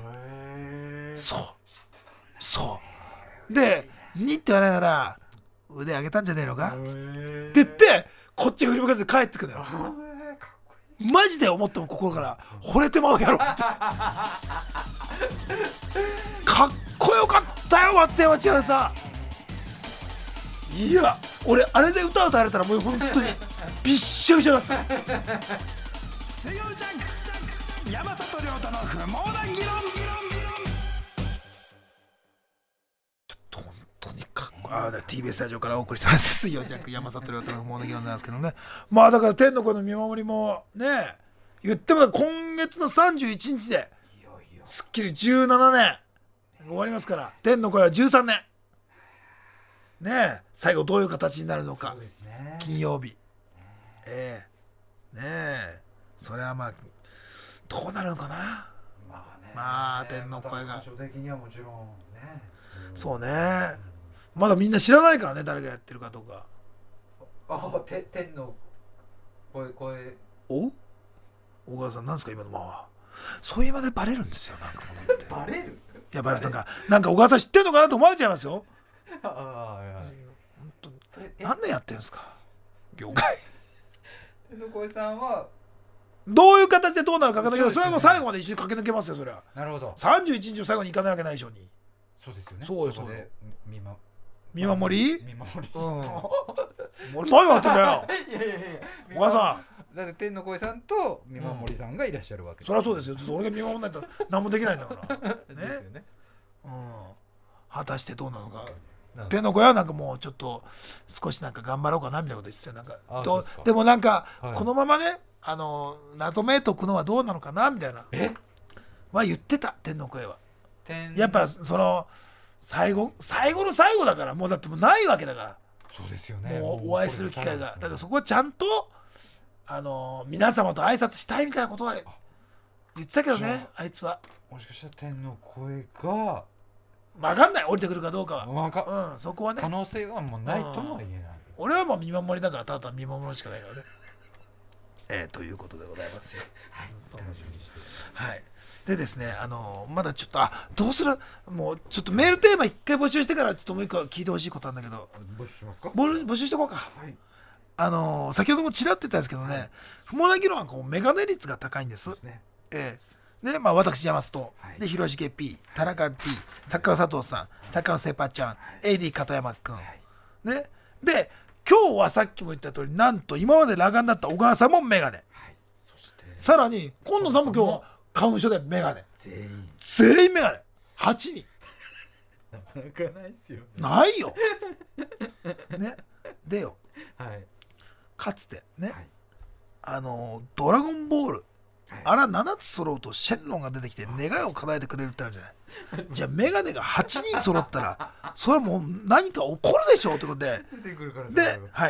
そうで「に」って言われながら「腕上げたんじゃねえのか?」っつって言ってこっち振り向かず帰ってくのよ。マジで思っても心から惚れてまうやろってかっこよかったよ松山千春さん。いや俺あれで歌われたらもう本当にびっしょびしょだった水曜ジャンク山里亮太の不毛な議論本当にかっこTBS スタジオからお送りします水曜ジャンク山里亮太の不毛な議論なんですけどね、まあだから天の声の見守りもね言っても今月の31日でスッキリ17年終わりますから天の声は13年ねえ最後どういう形になるのか、ね、金曜日ねえそれはまあどうなるのかな、まあ天の声が的にはもちろんね、 そうねまだみんな知らないからね誰がやってるかとか。 天の声お小川さんなんですか今のままそういうまでバレるんですよなんかもってバレるいやバレるなんか小川さん知ってんのかなと思われちゃいますよ本当に何年やってんすか業界天の声さんはどういう形でどうなるか分かんないけどそれはもう最後まで一緒に駆け抜けますよそれは。 なるほど 31日の最後に行かないわけないでしょうに。 そうですよね。 そうよそうよ見守り俺何やってんだよ小川さん。 だって天の声さんと見守りさんがいらっしゃるわけそりゃそうですよ俺が見守んないと何もできないんだからねですよね、 果たしてどうなのか。天の声はなんかもうちょっと少しなんか頑張ろうかなみたいなこと言ってたなんかでもなんかこのままね謎めいとくのはどうなのかなみたいなは言ってた天の声は。やっぱその最後の最後だからもうだってもうないわけだから。 そうですよね。 もうお会いする機会がだからそこはちゃんと皆様と挨拶したいみたいなことは言ってたけどねあいつは。 もしかしたら天の声が分かんない降りてくるかどうかはそこはね可能性はもうないとも言えない。 俺はもう見守りだからただ見守るしかないからねということでございますよ。そうなんです。はいでですねまだちょっとどうするもうちょっとメールテーマ一回募集してからちょっともう一個聞いてほしいことなんだけど募集しますか。 募集してこうか。はい先ほどもちらっと言ったんですけどね不毛な議論はメガネ率が高いんです。でまあ私山里で広重 P 田中 D 作家の佐藤さん作家のセパちゃん AD 片山くんねで今日はさっきも言った通りなんと今まで裸眼だった小川さんもメガネ、さらに今野さんも今日花粉症でメガネ全員メガネ8人なかなかないっすよね。 ないよねでよかつてねドラゴンボールあら7つ揃うとシェンロンが出てきて願いを叶えてくれるってあるじゃないじゃあメガネが8人揃ったらそれはもう何か起こるでしょうってことで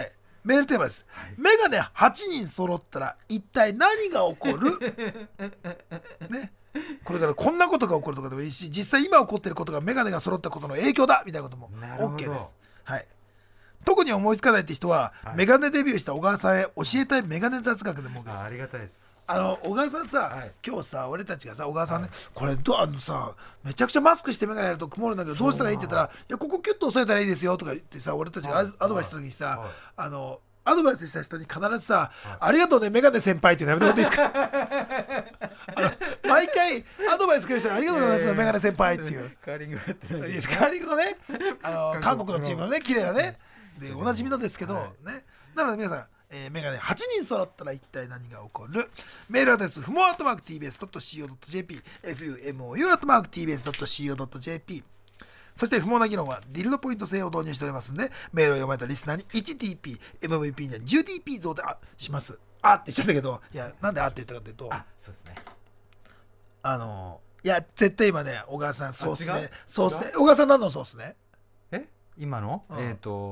メールテーマです、メガネ8人揃ったら一体何が起こるね、これからこんなことが起こるとかでもいいし、実際今起こっていることがメガネが揃ったことの影響だみたいなことも OK です。はい、特に思いつかないって人は、メガネデビューした小川さんへ教えたいメガネ雑学でも OK です。 ありがたいです。 小川さんさ、今日さ俺たちがさ小川さんね、これさめちゃくちゃマスクしてメガネやると曇るんだけどどうしたらいいって言ったら、いやここキュッと押さえたらいいですよとか言ってさ、俺たちがアドバイスした時にさ、アドバイスした人に必ずさ、ありがとうねメガネ先輩ってやめてもらっていいですか毎回アドバイスくれる人にありがとうございますメガネ先輩っていうカーリングやってないです。 カーリングのね韓国のチームのね綺麗なねでおなじみのですけど、ね、なので皆さんメガネ8人揃ったら一体何が起こる。メールアドレスふも@tbs.co.jp fumo@tbs.co.jp。 そして不毛な議論はディルドポイント制を導入しておりますので、メールを読まれたリスナーに 1TP MVP には 10TP 増でします。って言っちゃったけど、いやなんでって言ったかというと、 そうですね、 いや絶対今ね小川さんそうっすね小川さん何のそうっすね今の、ス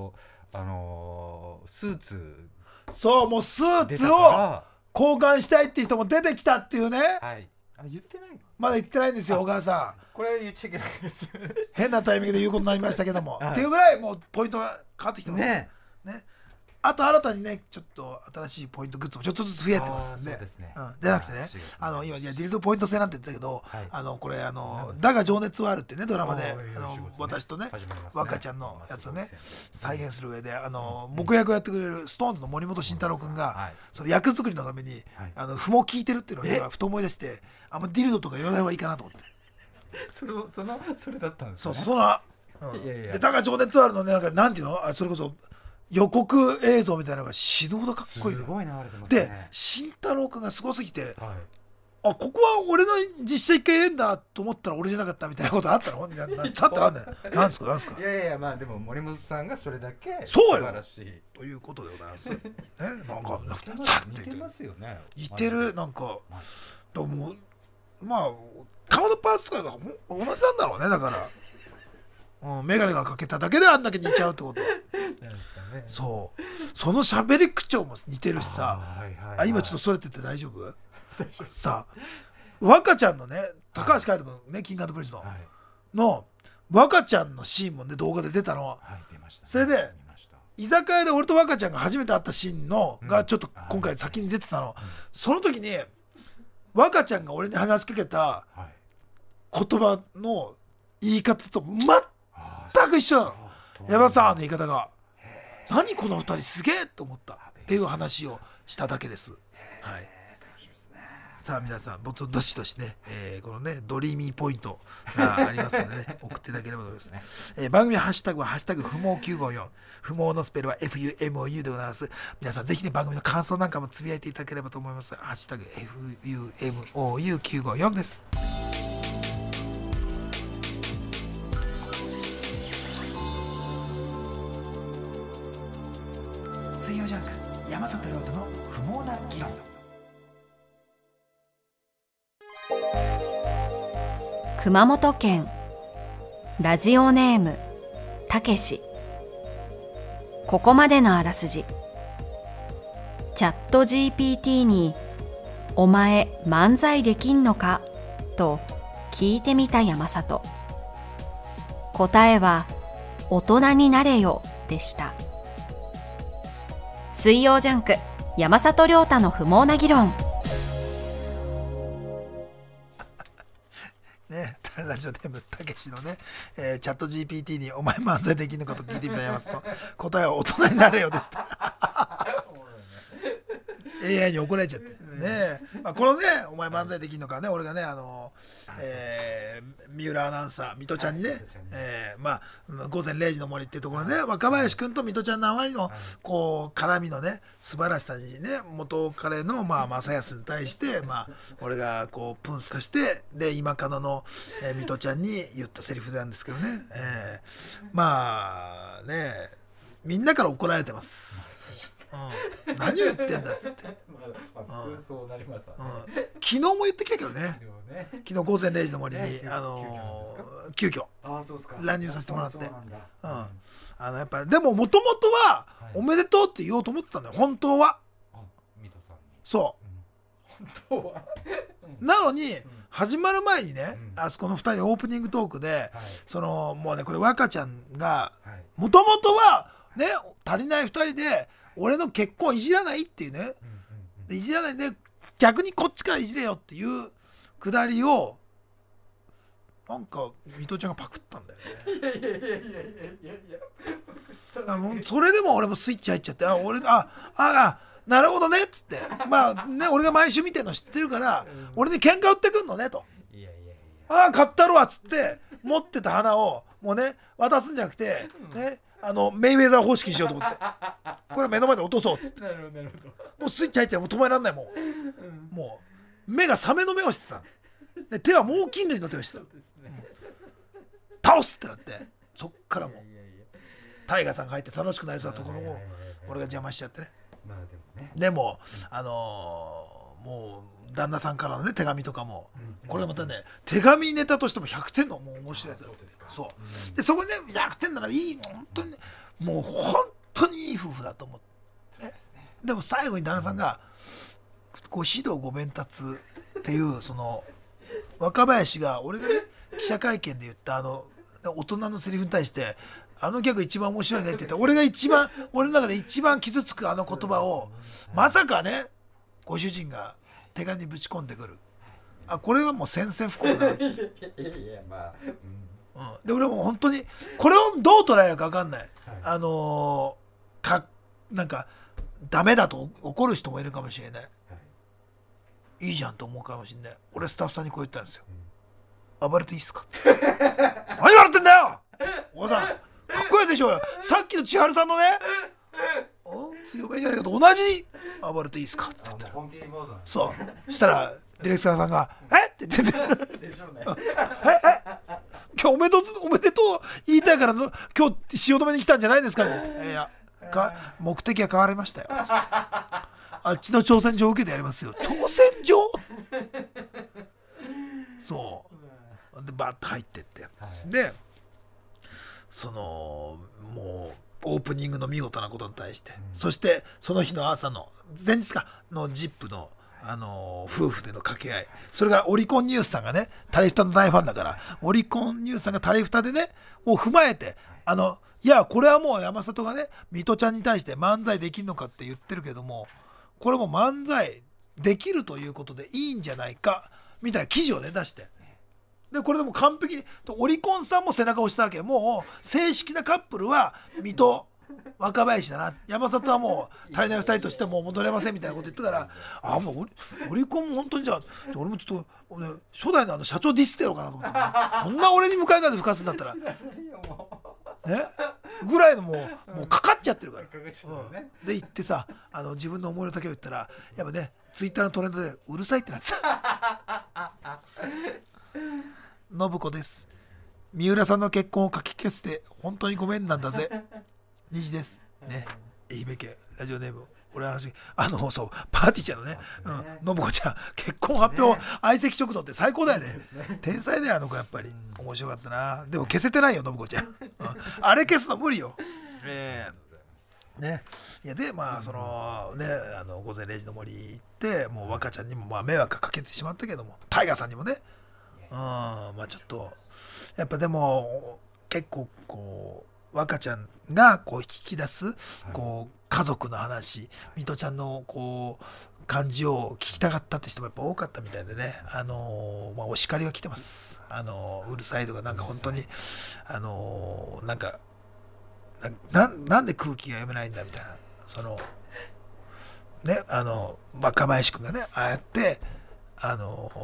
ーツ、 そうもうスーツを交換したいっていう人も出てきたっていうね、 言ってないのまだ言ってないんですよ小川さん。 これ言っちゃいけないやつ変なタイミングで言うことになりましたけども、っていうぐらいもうポイントが変わってきてますね。あと新たにねちょっと新しいポイントグッズもちょっとずつ増えてますんで、じゃなくてね、今いやディルドポイント制なんて言ったけど、これだが情熱はあるってねドラマで私とね若ちゃんのやつをね再現する上で僕役をやってくれるストーンズの森本慎太郎君がその役作りのために譜も聞いてるっていうのを今ふと思い出して、あんまディルドとか言わない方がいいかなと思って。 それだったんですね。 でだが情熱はあるのね、なんていうのそれこそ予告映像みたいなのが死ぬほどかっこいいの。 すごい流れてますね。 で慎太郎君がすごすぎて、ここは俺の実写一回入れんだと思ったら俺じゃなかったみたいなことあったの？さったらあんねん。なんですかいやまあでも森本さんがそれだけ素晴らしいということでございます。ね、なんか似てますよね。 似てるなんかでもまあ顔のパーツとかが同じなんだろうね。だから眼鏡がかけただけであんだけ似ちゃうってことはそうその喋り口調も似てるしさ、今ちょっとそれてて大丈夫さあ若ちゃんのね高橋海人君ねキング&プリンスの若ちゃんのシーンもね動画で出たの。それで居酒屋で俺と若ちゃんが初めて会ったシーンのがちょっと今回先に出てたの。その時に若ちゃんが俺に話しかけた言葉の言い方と全く一緒なの。山田さんの言い方が何この二人すげえと思ったっていう話をしただけです。はい。さあ皆さんどしどしね、このねドリーミーポイントがありますのでね送っていただければと思います。番組ハッシュタグはハッシュタグ不毛954、不毛のスペルは FUMOU でございます。皆さんぜひね番組の感想なんかもつぶやいていただければと思います。ハッシュタグ FUMOU954 です。水曜ジャンク山里亮太の不毛な議論。 熊本県ラジオネームたけし。ここまでのあらすじ。チャット GPT にお前漫才できんのかと聞いてみた山里。答えは大人になれよでした。水曜ジャンク山里亮太の不毛な議論。 ね、ラジオネームたけしのね、チャット GPT にお前漫才できるのかと聞いてみたいますと答えは大人になれよでしたAI に怒られちゃってね、このねお前漫才できるのかね、俺がね三浦アナウンサー水戸ちゃんにね、午前0時の森っていうところでね若林君と水戸ちゃんのあまりのこう絡みのね素晴らしさにね元彼の正康に対して俺がこうプンスカしてで今カノの水戸ちゃんに言ったセリフなんですけどね、みんなから怒られてます何を言ってんだっつって、 まあ普通そうなりますわね。 昨日も言ってきたけどね、 でもね。 昨日午前0時の森に、急遽あ、そうですか。 乱入させてもらって、 そうなんだ。 やっぱでももともとはおめでとうって言おうと思ってたのよ本当は。 水戸さんに。 そ本当は。 うなのに、始まる前にね、 うんあそこの2人でオープニングトークで、 はいもうねこれ若ちゃんがはい。 もともとはね足りない2人で俺の結婚いじらないっていうね、でいじらないで逆にこっちからいじれよっていうくだりをなんか水戸ちゃんがパクったんだよね。 いやいやいやいやいやいや。 もうそれでも俺もスイッチ入っちゃって、なるほどねっつって、まあね俺が毎週見てるの知ってるから、俺に喧嘩売ってくんのねと、 いやいやいや。 買ったるわっつって持ってた花をもうね渡すんじゃなくてね、メイウェザー方式にしようと思って、これは目の前で落とそうっつって、 なるほどなるほど。 もうスイッチ入っちゃう、もう止めらんないもう、もう目がサメの目をしてたで、手は猛禽類の手をしてた、 そうですね。 倒すってなって、そっからもういやいやいや。 タイガーさんが入って楽しくなりそうなところを俺が邪魔しちゃってね。 まあでもね。 でももう旦那さんからのね手紙とかも、これまたね手紙ネタとしても100点のもう面白いやつだ。 そうですか。 そうでそこでね100点ならいい、本当にもう本当にいい夫婦だと思って、ね、でも最後に旦那さんがご指導ご鞭達っていうその若林が俺がね記者会見で言った大人のセリフに対してギャグ一番面白いねって言って、俺の中で一番傷つく言葉をまさかねご主人が手紙にぶち込んでくる、これはもう宣戦布告だな、 いやいやいやまあ。 で俺も本当にこれをどう捉えるか分かんない、なんかダメだと怒る人もいるかもしれない、いいじゃんと思うかもしれない。俺スタッフさんにこう言ったんですよ、暴れていいっすか何言われてんだよお母さん、かっこいいでしょうよ、さっきの千春さんのね強めじゃないかと同じ暴れていいっすかって言ったら、 本気モードなんですそうしたらディレクターさんが「えっ?」って言っててでしょうね。 今日おめでとう言いたいからの今日汐留に来たんじゃないですか。いや目的は変わりましたよつって、あっちの挑戦状を受けてやりますよ。挑戦状そうでバッと入ってって、でもうオープニングの見事なことに対して、そしてその日の朝の前日かのジップの夫婦での掛け合い、それがオリコンニュースさんがね、タレフタの大ファンだからオリコンニュースさんがタレフタでねを踏まえて、いやこれはもう山里がね水戸ちゃんに対して漫才できるのかって言ってるけども、これも漫才できるということでいいんじゃないかみたいな記事をね出して、でこれでも完璧にオリコンさんも背中を押したわけ。もう正式なカップルは水戸若林だな、山里はもう足りない2人としてもう戻れませんみたいなこと言ってから、もうオリコンも本当にじゃあ俺もちょっと、ね、初代の社長ディスってやろうかなと思って、そんな俺に向かい風吹かすんだったらねぐらいのもうかかっちゃってるから、で行ってさ自分の思いの丈を言ったら、やっぱねツイッターのトレンドでうるさいってなってた信子です、三浦さんの結婚をかき消して本当にごめんなんだぜ、虹ですね、愛媛県ラジオネーム俺の話そうパーティーちゃんのね、信子ちゃん結婚発表、相席食堂って最高だよね、天才だよやっぱり面白かったな。でも消せてないよ信子ちゃん、あれ消すの無理よ。ね、いやでまあ午前0時の森行ってもう若ちゃんにも迷惑かけてしまったけども、タイガーさんにもね、ちょっとやっぱでも結構こう若ちゃんがこう引き出すこう家族の話、水戸ちゃんのこう感じを聞きたかったって人もやっぱ多かったみたいでね、お叱りが来てます。うるさいとかなんか本当になんかなんで空気が読めないんだみたいな、若林くんがねああやってあ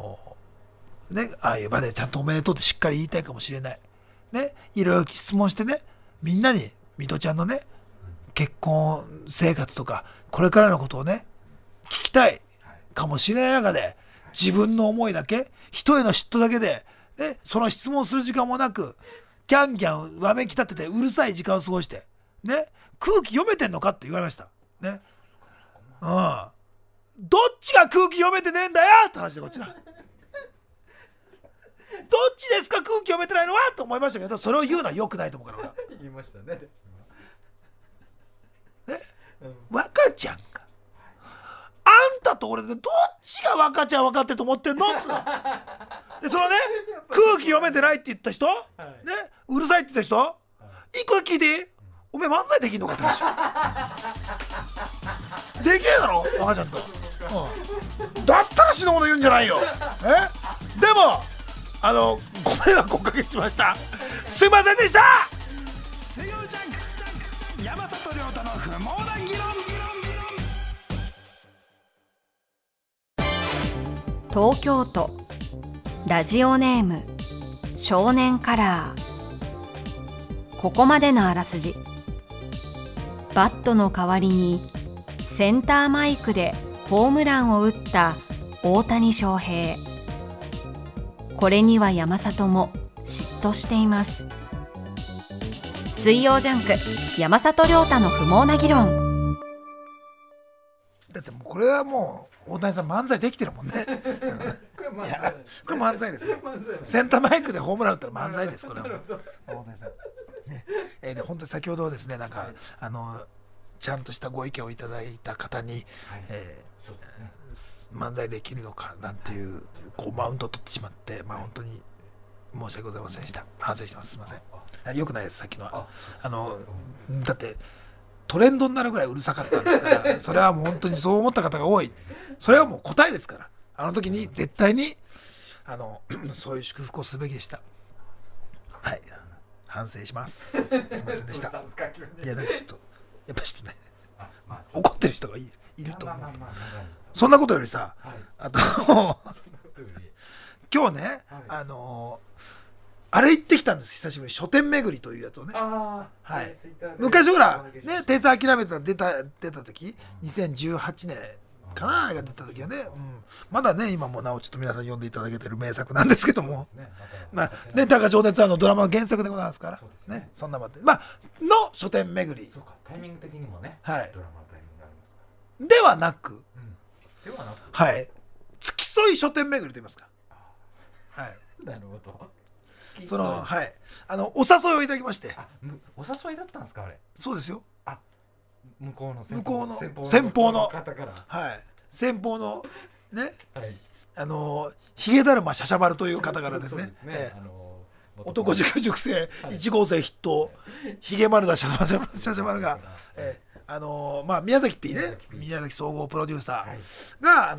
あいう場でちゃんとおめでとうってしっかり言いたいかもしれないね、いろいろ質問してね、みんなに水戸ちゃんのね結婚生活とかこれからのことをね聞きたいかもしれない中で、自分の思いだけ人への嫉妬だけで、ね、その質問する時間もなくキャンキャンわめき立ててうるさい時間を過ごして、ね、空気読めてんのかって言われました、ね、 どっちが空気読めてねえんだよって話で、こっちがどっちですか空気読めてないのはと思いましたけど、それを言うのは良くないと思うから俺は言いましたね。 ね、若ちゃんがあんたと俺でどっちが若ちゃん分かってると思ってんのっつうので、そのね空気読めてないって言った人、ね、うるさいって言った人、一個だけ聞いていい？おめえ漫才できんのかって話できねえだろ若ちゃんと、だったら死のもの言うんじゃないよ。でもご迷惑おかけしました。すいませんでした。 水曜ジャンク山里亮太の不毛な議論。 東京都ラジオネーム少年カラー。ここまでのあらすじ。バットの代わりにセンターマイクでホームランを打った大谷翔平。これには山里も嫉妬しています。水曜ジャンク山里亮太の不毛な議論。 だってもうこれはもう大谷さん漫才できてるもんねいやこれ漫才ですよ。センターマイクでホームラン打ったら漫才です。これは大谷さんね。で本当に先ほどですね、なんか、ちゃんとしたご意見をいただいた方に、漫才できるのかなんていうマウントを取ってしまって、本当に申し訳ございませんでした。反省してます。すみません。よくないです。さっきのはだってトレンドになるぐらいうるさかったんですからそれはもう本当にそう思った方が多い。それはもう答えですから、あの時に絶対にそういう祝福をすべきでした。はい、反省します。すみませんでした。いやなんかちょっとやっぱちょっとね怒ってる人がいると思う。そんなことよりさ、あと今日ね、あれ行ってきたんです。久しぶりに書店巡りというやつをね。昔ほらね、天才諦めた出た時2018年かな、あれが出た時はね、まだね今もなおちょっと皆さん読んでいただけてる名作なんですけども、ね、だから情熱はドラマの原作でございますからね。そんなの書店巡り。 そうか、タイミング的にもね、 はい、 ドラマのタイミングがありますかではなく、 はい、 付き添い書店巡りと言いますか。はい。 なるほど。 はい、お誘いをいただきまして。 お誘いだったんですかあれ。 そうですよ。 向こうの先方の方から、 先方のね、ヒゲだるまシャシャバルという方からですね。男塾塾生1号生筆頭ヒゲ丸田シャシャバルが宮崎 P ね、宮崎総合プロデューサーが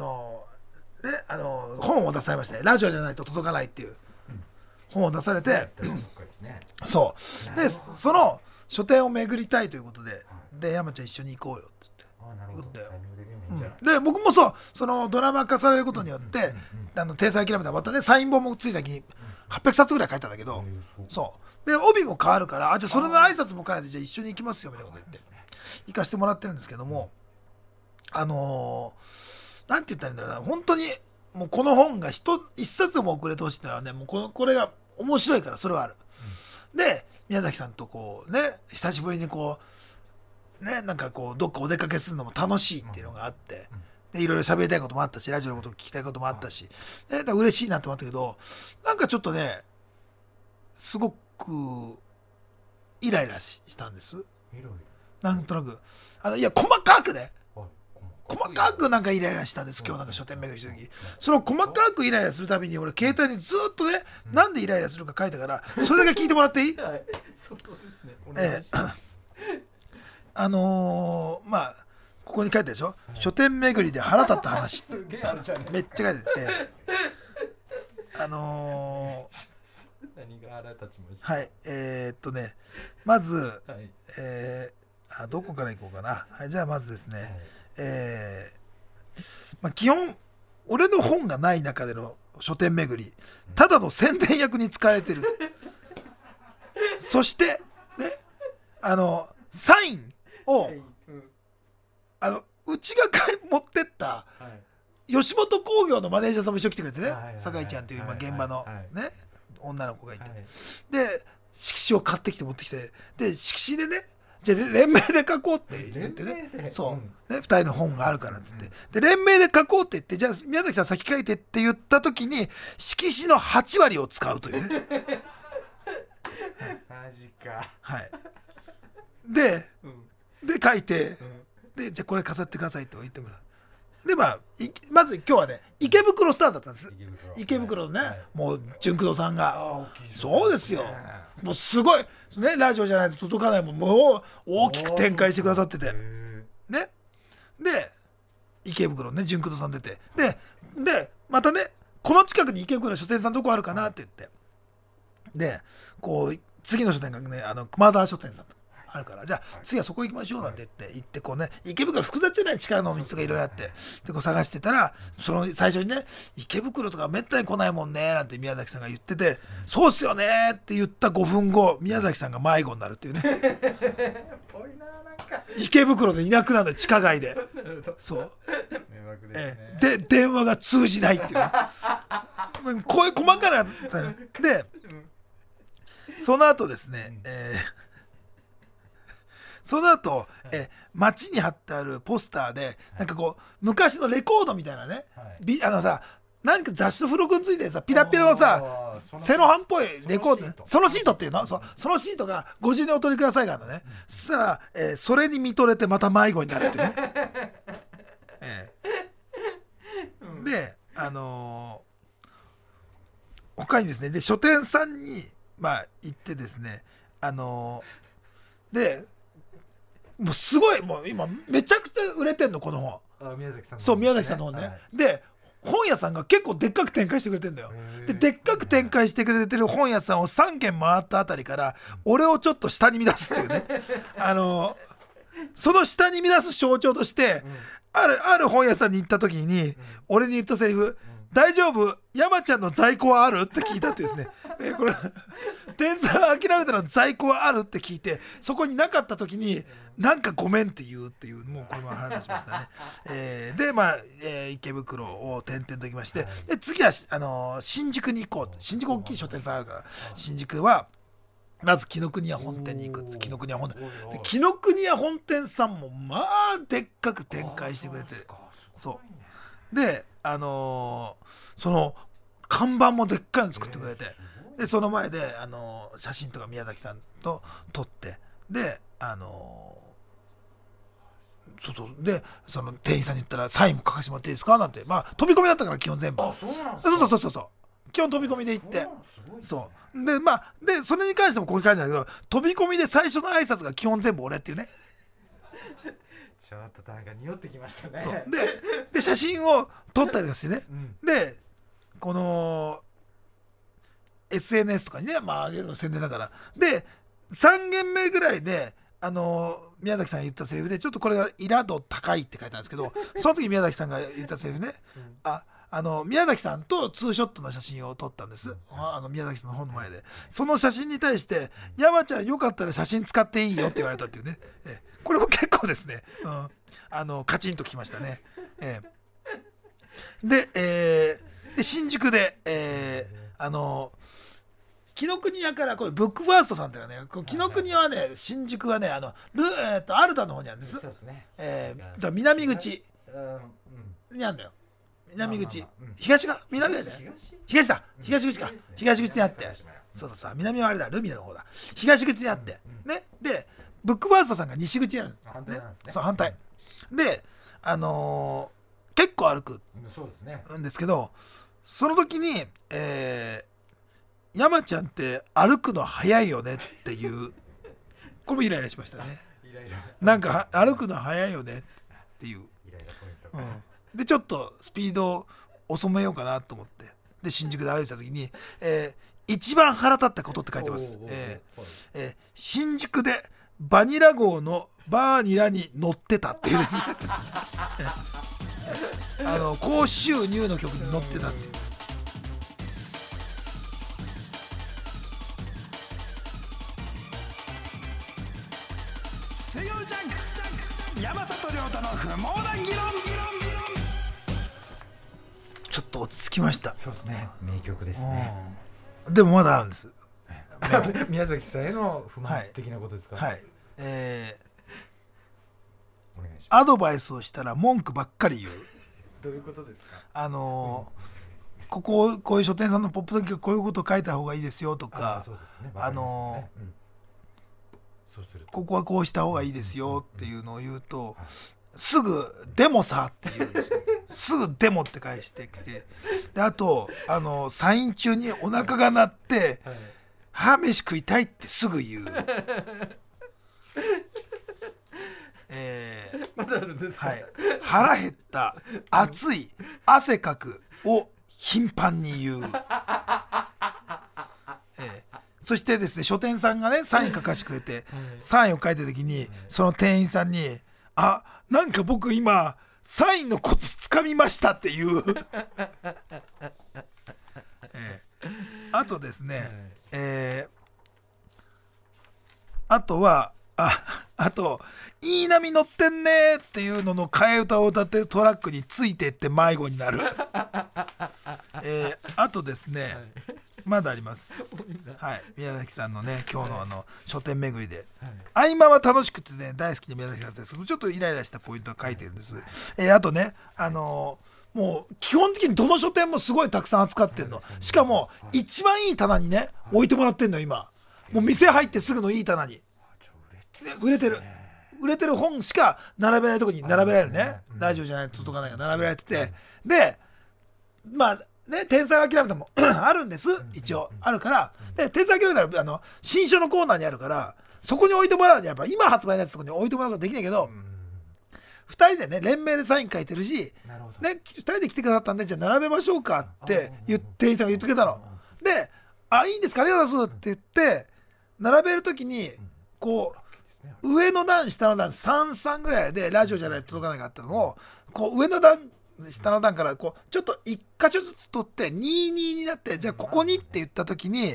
本を出されまして、ラジオじゃないと届かないっていう本を出されて、そうでその書店を巡りたいということで、山ちゃん一緒に行こうよっつっていうことで、で僕もそのドラマ化されることによって天才諦めたまたね、サイン本もつい先に800冊ぐらい書いたんだけど、そうで帯も変わるから、じゃあそれの挨拶も兼ねてじゃあ一緒に行きますよみたいなこと言って行かしてもらってるんですけども、なんて言ったらいいんだろうな、本当にもうこの本が一冊も遅れてほしいならね、もうこれが面白いから、それはある。で宮崎さんとこうね久しぶりにこうね、なんかこうどっかお出かけするのも楽しいっていうのがあって、でいろいろ喋りたいこともあったし、ラジオのこと聞きたいこともあったし、だから嬉しいなと思ったけど、なんかちょっとねすごくイライラしたんです。なんとなくいや細かくね、細かくなんかイライラしたんです。今日なんか書店巡りした時、その細かくイライラするたびに俺携帯にずっとね、なんでイライラするか書いたから、それだけ聞いてもらっていい？ そうですね。お願いします。 ここに書いてあるでしょ、書店巡りで腹立った話ってめっちゃ書いてて、 何が腹立ちました？ はい、まず、どこから行こうかな。はい、じゃあまずですね、基本俺の本がない中での書店巡り、ただの宣伝役に使われてるそしてね、サインをうちが持ってった吉本興業のマネージャーさんも一緒に来てくれてね、酒井ちゃんっていう現場のね女の子がいて、で色紙を買ってきて持ってきて、で色紙でねじゃあ連名で書こうって言ってね、そう、ね、2人の本があるからっつって、で連名で書こうって言って、じゃあ宮崎さん先書いてって言った時に色紙の8割を使うというねマジか。 はい。で書いて、でじゃあこれ飾ってくださいって言ってもらう。でまず今日はね池袋スタートだったんです。池袋のね、もう純駆動さんが、そうですよ、もうすごいね、ラジオじゃないと届かないもん、もう大きく展開してくださっててね。で池袋ね純駆動さん出て、でまたねこの近くに池袋書店さんどこあるかなって言って、でこう次の書店がね熊沢書店さんとあるから、じゃあ次はそこ行きましょうなんて言ってこうね、池袋複雑じゃない、地下の道とかいろいろあって、でこう探してたら、その最初にね池袋とかめったに来ないもんねなんて宮崎さんが言ってて、そうっすよねって言った5分後宮崎さんが迷子になるっていうねぽいな、なんか池袋でいなくなるの、地下街でそう迷惑ですね。 で電話が通じないっていうねこういう細かなでその後ですね、その後、街に貼ってあるポスターで、なんかこう昔のレコードみたいなね、さ何か雑誌の付録についてさピラピラのさセロハンっぽいレコード、そのシートっていうの、そのシートが50年お取りくださいがあるのね、そしたら、それに見とれてまた迷子になるっていうねで他にですね、で書店さんに行ってですね、でもうすごい、もう今めちゃくちゃ売れてんのこの本。 宮崎さんの、 そう宮崎さんの本ね、で本屋さんが結構でっかく展開してくれてんだよ。でっかく展開してくれてる本屋さんを3軒回ったあたりから俺をちょっと下に乱すっていうねその下に乱す象徴として、ある本屋さんに行った時に、俺に言ったセリフ、大丈夫山ちゃんの在庫はあるって聞いたってですねこれ店員さん諦めたら在庫はあるって聞いて、そこになかった時になんかごめんって言うっていう、もうこれも話しましたねで池袋を転々と行きまして、で次は新宿に行こう。新宿大きい書店さんあるから、新宿はまず紀ノ国屋本店に行く。紀ノ国屋本店で、紀ノ国屋本店さんもまあでっかく展開してくれて、そうでその看板もでっかいの作ってくれて、でその前で写真とか宮崎さんと撮って、でそうでその店員さんに言ったらサインも書かせてもらっていいですかなんて、飛び込みだったから基本全部。そう基本飛び込みで行って、そうででそれに関してもここに書いてあるんだけど、飛び込みで最初の挨拶が基本全部俺っていうねちょっとなんか匂ってきましたね。 そうで写真を撮ったりとかしてね、でこの SNS とかにね上げるの宣伝だから、で3軒目ぐらいで宮崎さんが言ったセリフで、ちょっとこれがイラ度高いって書いてあるんですけど、その時宮崎さんが言ったセリフね、宮崎さんとツーショットの写真を撮ったんです、宮崎さんの本の前で。その写真に対して山ちゃんよかったら写真使っていいよって言われたっていうね、これも結構ですね、カチンときましたね。で新宿で紀ノ国屋からこれブックファーストさんっていうのはね、紀ノ国屋はね新宿はねアルタの方にあるんです。 そうですね。 南口にあるんだよ。南口、東が南だよね。東だ、東口か、東口にあって、そうさ、南はあれだ、ルミネの方だ、東口にあってね。でブックファーストさんが西口にある、 反対なんですね。 そう反対で結構歩くんですけど、その時に山ちゃんって歩くの早いよねっていう、これもイライラしましたね。なんか歩くの早いよねっていう、でちょっとスピードを遅めようかなと思って、で新宿で歩いた時に、一番腹立ったことって書いてます。新宿でバニラ号のバーニラに乗ってたっていう高収入の曲に乗ってたっていう。 水曜ジャンク山里亮太の不毛な議論。 ちょっと落ち着きました。 そうですね。名曲ですね。 でもまだあるんです。 宮崎さんへの不満的なことですか。 はい。 お願いします。 アドバイスをしたら文句ばっかり言う。 どういうことですか？ こういう書店さんのポップだけこういうこと書いた方がいいですよとか、 そうですね、わかりますね。そうするとここはこうした方がいいですよっていうのを言うと、すぐでもさって言うんですよ。すぐでもって返してきて、であとサイン中にお腹が鳴って飯食いたいってすぐ言う。 まだあるんですか？ はい、腹減った、暑い、汗かくを頻繁に言う。そしてですね、書店さんがねサイン書かしてくれて、サインを書いた時にその店員さんになんか僕今サインのコツつかみましたっていう。あとですね、あといい波乗ってんねっていうのの替え歌を歌ってるトラックについてって迷子になる。あとですね、まだあります。はい、宮崎さんのね今日の書店巡りで、合間は楽しくてね大好きな宮崎さんですけど、ちょっとイライラしたポイントが書いてるんです。あとねもう基本的にどの書店もすごいたくさん扱ってるの。しかも一番いい棚にね置いてもらってんの今。もう店入ってすぐのいい棚に。売れてる本しか並べないとこに並べられるね。ラジオじゃないと届かないから並べられてて、でまあね、天才諦めたもあるんです。一応あるから、で天才諦めたら新書のコーナーにあるから、そこに置いてもらうにやっぱ今発売のやつとこに置いてもらうことできないけど、2人でね連名でサイン書いてるし、ね、2人で来てくださったんでじゃあ並べましょうかって店員さんが言ってくれたので、いいんですかありがとうございますって言って並べるときにこう上の段下の段33ぐらいでラジオじゃないと届かなかったのをこう上の段下の段からこうちょっと1箇所ずつ取って22になって、じゃあここにって言った時に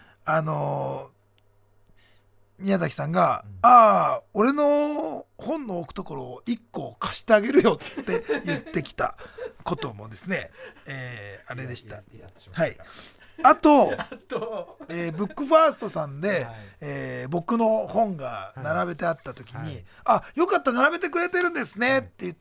宮崎さんが俺の本の置くところを1個貸してあげるよって言ってきたこともですね、あれでした。はい。あとブックファーストさんで、僕の本が並べてあった時に、よかった並べてくれてるんですねって言って、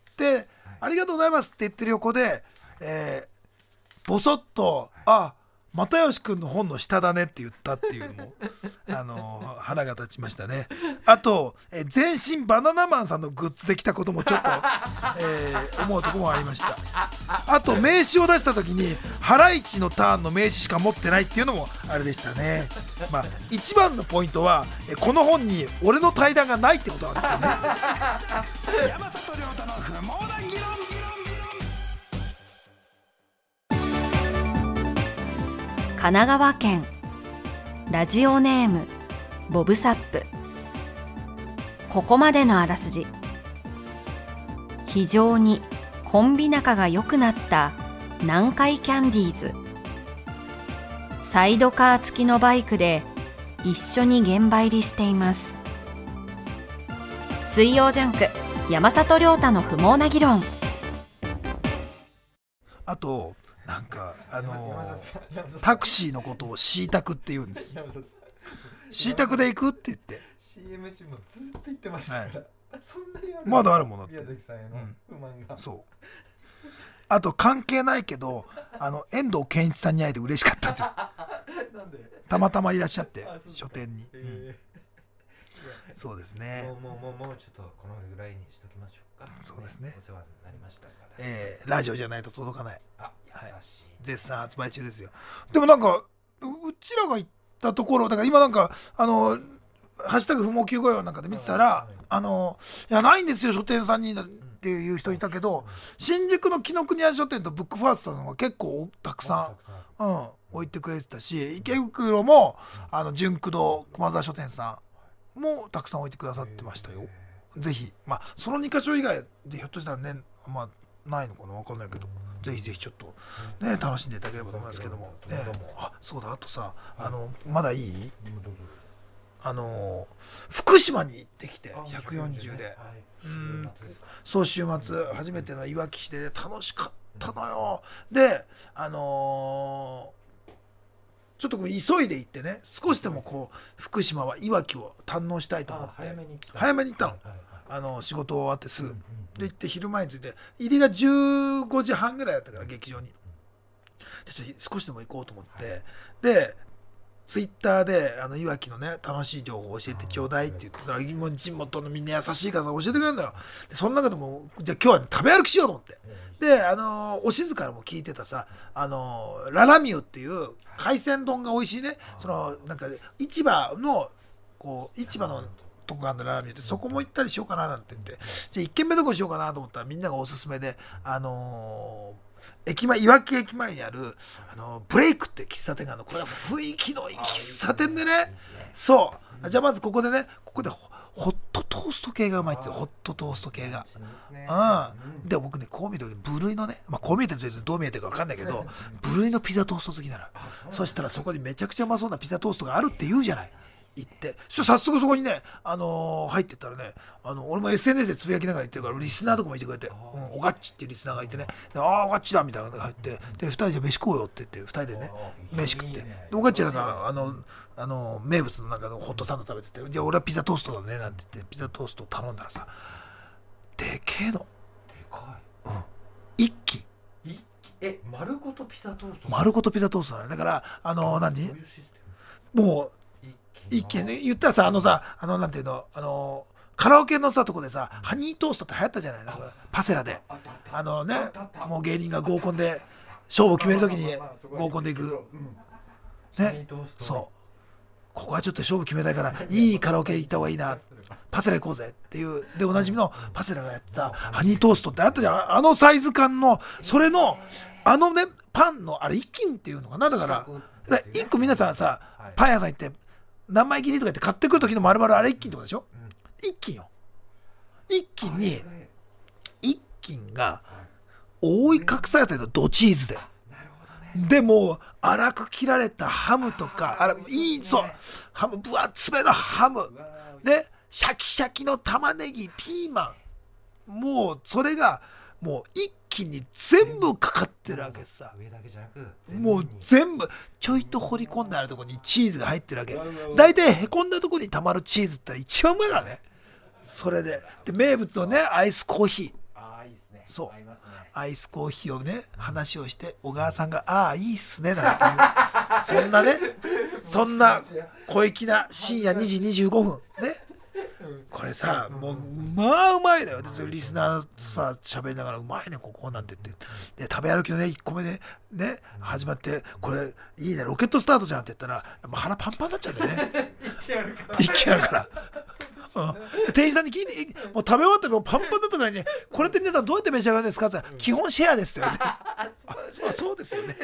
ありがとうございますって言ってる横で、ボソッと又吉くんの本の下だねって言ったっていうのも腹が立ちましたね。あと、全身バナナマンさんのグッズできたこともちょっと、思うところもありました。あと名刺を出した時にハライチのターンの名刺しか持ってないっていうのもあれでしたね。まあ一番のポイントはこの本に俺の対談がないってことなんですよね。 山里亮太の不毛な議論。 神奈川県ラジオネームボブサップ。ここまでのあらすじ。非常にコンビ仲が良くなった南海キャンディーズ。サイドカー付きのバイクで一緒に現場入りしています。水曜ジャンク山里亮太の不毛な議論。 あとなんかタクシーのことをシータクって言うんです。シータクで行くって言って CM 中もずっと言ってましたから、そんなにまだあるものって宮崎さんへの不満が、 そうあと関係ないけど遠藤憲一さんに会えて嬉しかったってなんでたまたまいらっしゃって書店に、そうですね。 もうちょっとこのぐらいにしときましょうか。 そうですね。 お世話になりましたから、 ラジオじゃないと届かない。 優しい、 絶賛発売中ですよ。でもなんかうちらが行ったところだから今なんかハッシュタグ不毛954なんかで見てたら、いやないんですよ書店さんにっていう人いたけど、新宿の紀ノ国屋書店とブックファーストさんは結構たくさん、置いてくれてたし、池袋も純駆動駒沢書店さんもたくさん置いてくださってましたよ。ぜひその2カ所以外でひょっとしたらねないのかな分かんないけど、ぜひぜひちょっとね楽しんでいただければと思いますけども、そうだ、あとさまだいい？福島に行ってきて140で、そう週末初めてのいわき市で楽しかったのよ。でちょっとこう急いで行ってね、少しでもこう福島はいわきを堪能したいと思って早めに行ったの。仕事終わってすぐで行って、昼前に着いて、入りが15時半ぐらいだったから劇場に。でちょっと少しでも行こうと思って、でツイッターでいわきのね楽しい情報を教えてちょうだいって言ってたら、もう地元のみんな優しいからさ教えてくれるんだよ。でその中でもじゃあ今日は、ね、食べ歩きしようと思って、でおしずからも聞いてたさ、ララミュっていう海鮮丼が美味しいね、そのなんか市場のとこがあるんだ、ララミュって。そこも行ったりしようかななんて言って、じゃあ1軒目どこにしようかなと思ったら、みんながおすすめで駅前、いわき駅前にあるブレイクって喫茶店があるの。これは雰囲気のいい喫茶店でね、そうじゃあまずここでホットトースト系がうまいっつよ。ホットトースト系がで僕ね、こう見てる部類のね、こう見えてるとどう見えてるか分かんないけど、部類のピザトースト好きなの。そしたらそこにめちゃくちゃうまそうなピザトーストがあるって言うじゃない。行って早速そこにね、入ってったらね、俺も SNS でつぶやきながら言ってるからリスナーとかもいてくれて、おがっちっていうリスナーがいてね、おがっちだみたいなのが入って、で2人で飯食おうよって言って2人でね飯食って、でおがっちはなんか名物のなんかのホットサンド食べてて、じゃあ俺はピザトーストだねなんて言ってピザトーストを頼んだらさ、でけえの、一斤丸ごとピザトースト、 丸ごとピザトーストだね。だからもう一軒ね、言ったらさ、なんていうの、カラオケのさとこでさ、ハニートーストって流行ったじゃない。なんかパセラでもう芸人が合コンで勝負を決めるときに合コンで行くね、そうここはちょっと勝負決めたいからいいカラオケ行った方がいいな、パセラ行こうぜっていうで、おなじみのパセラがやってたハニートーストってあったじゃん。サイズ感のそれのねパンのあれ一斤っていうのかな。だから一個皆さんさ、パン屋さん行って何枚切りとか言って買ってくる時の丸々あれ一斤ってことでしょ。一斤よ。一斤に一斤が覆い隠されてるの、ドチーズで。でも粗く切られたハムとか、ハム、分厚めのハムね、シャキシャキの玉ねぎ、ピーマン、もうそれがもう一気に全部かかってるわけさ。もう全部ちょいと掘り込んであるところにチーズが入ってるわけ。だいたいへこんだところにたまるチーズって一番うまいからね。それで名物のねアイスコーヒー、そうアイスコーヒーをね話をして、小川さんがいいっすねなんていう、そんな小粋な深夜2時25分ね。これさ、もううまいだよ。リスナーさ喋りながらうまいねここなんて言って、で食べ歩きのね1個目でね始まって、これいいねロケットスタートじゃんって言ったら、もう腹パンパンになっちゃうんだよね一気あるから店員さんに聞いて、もう食べ終わってもうパンパンだったからね、これって皆さんどうやって召し上がるんですかって言ったら、基本シェアですって言われてそうですよね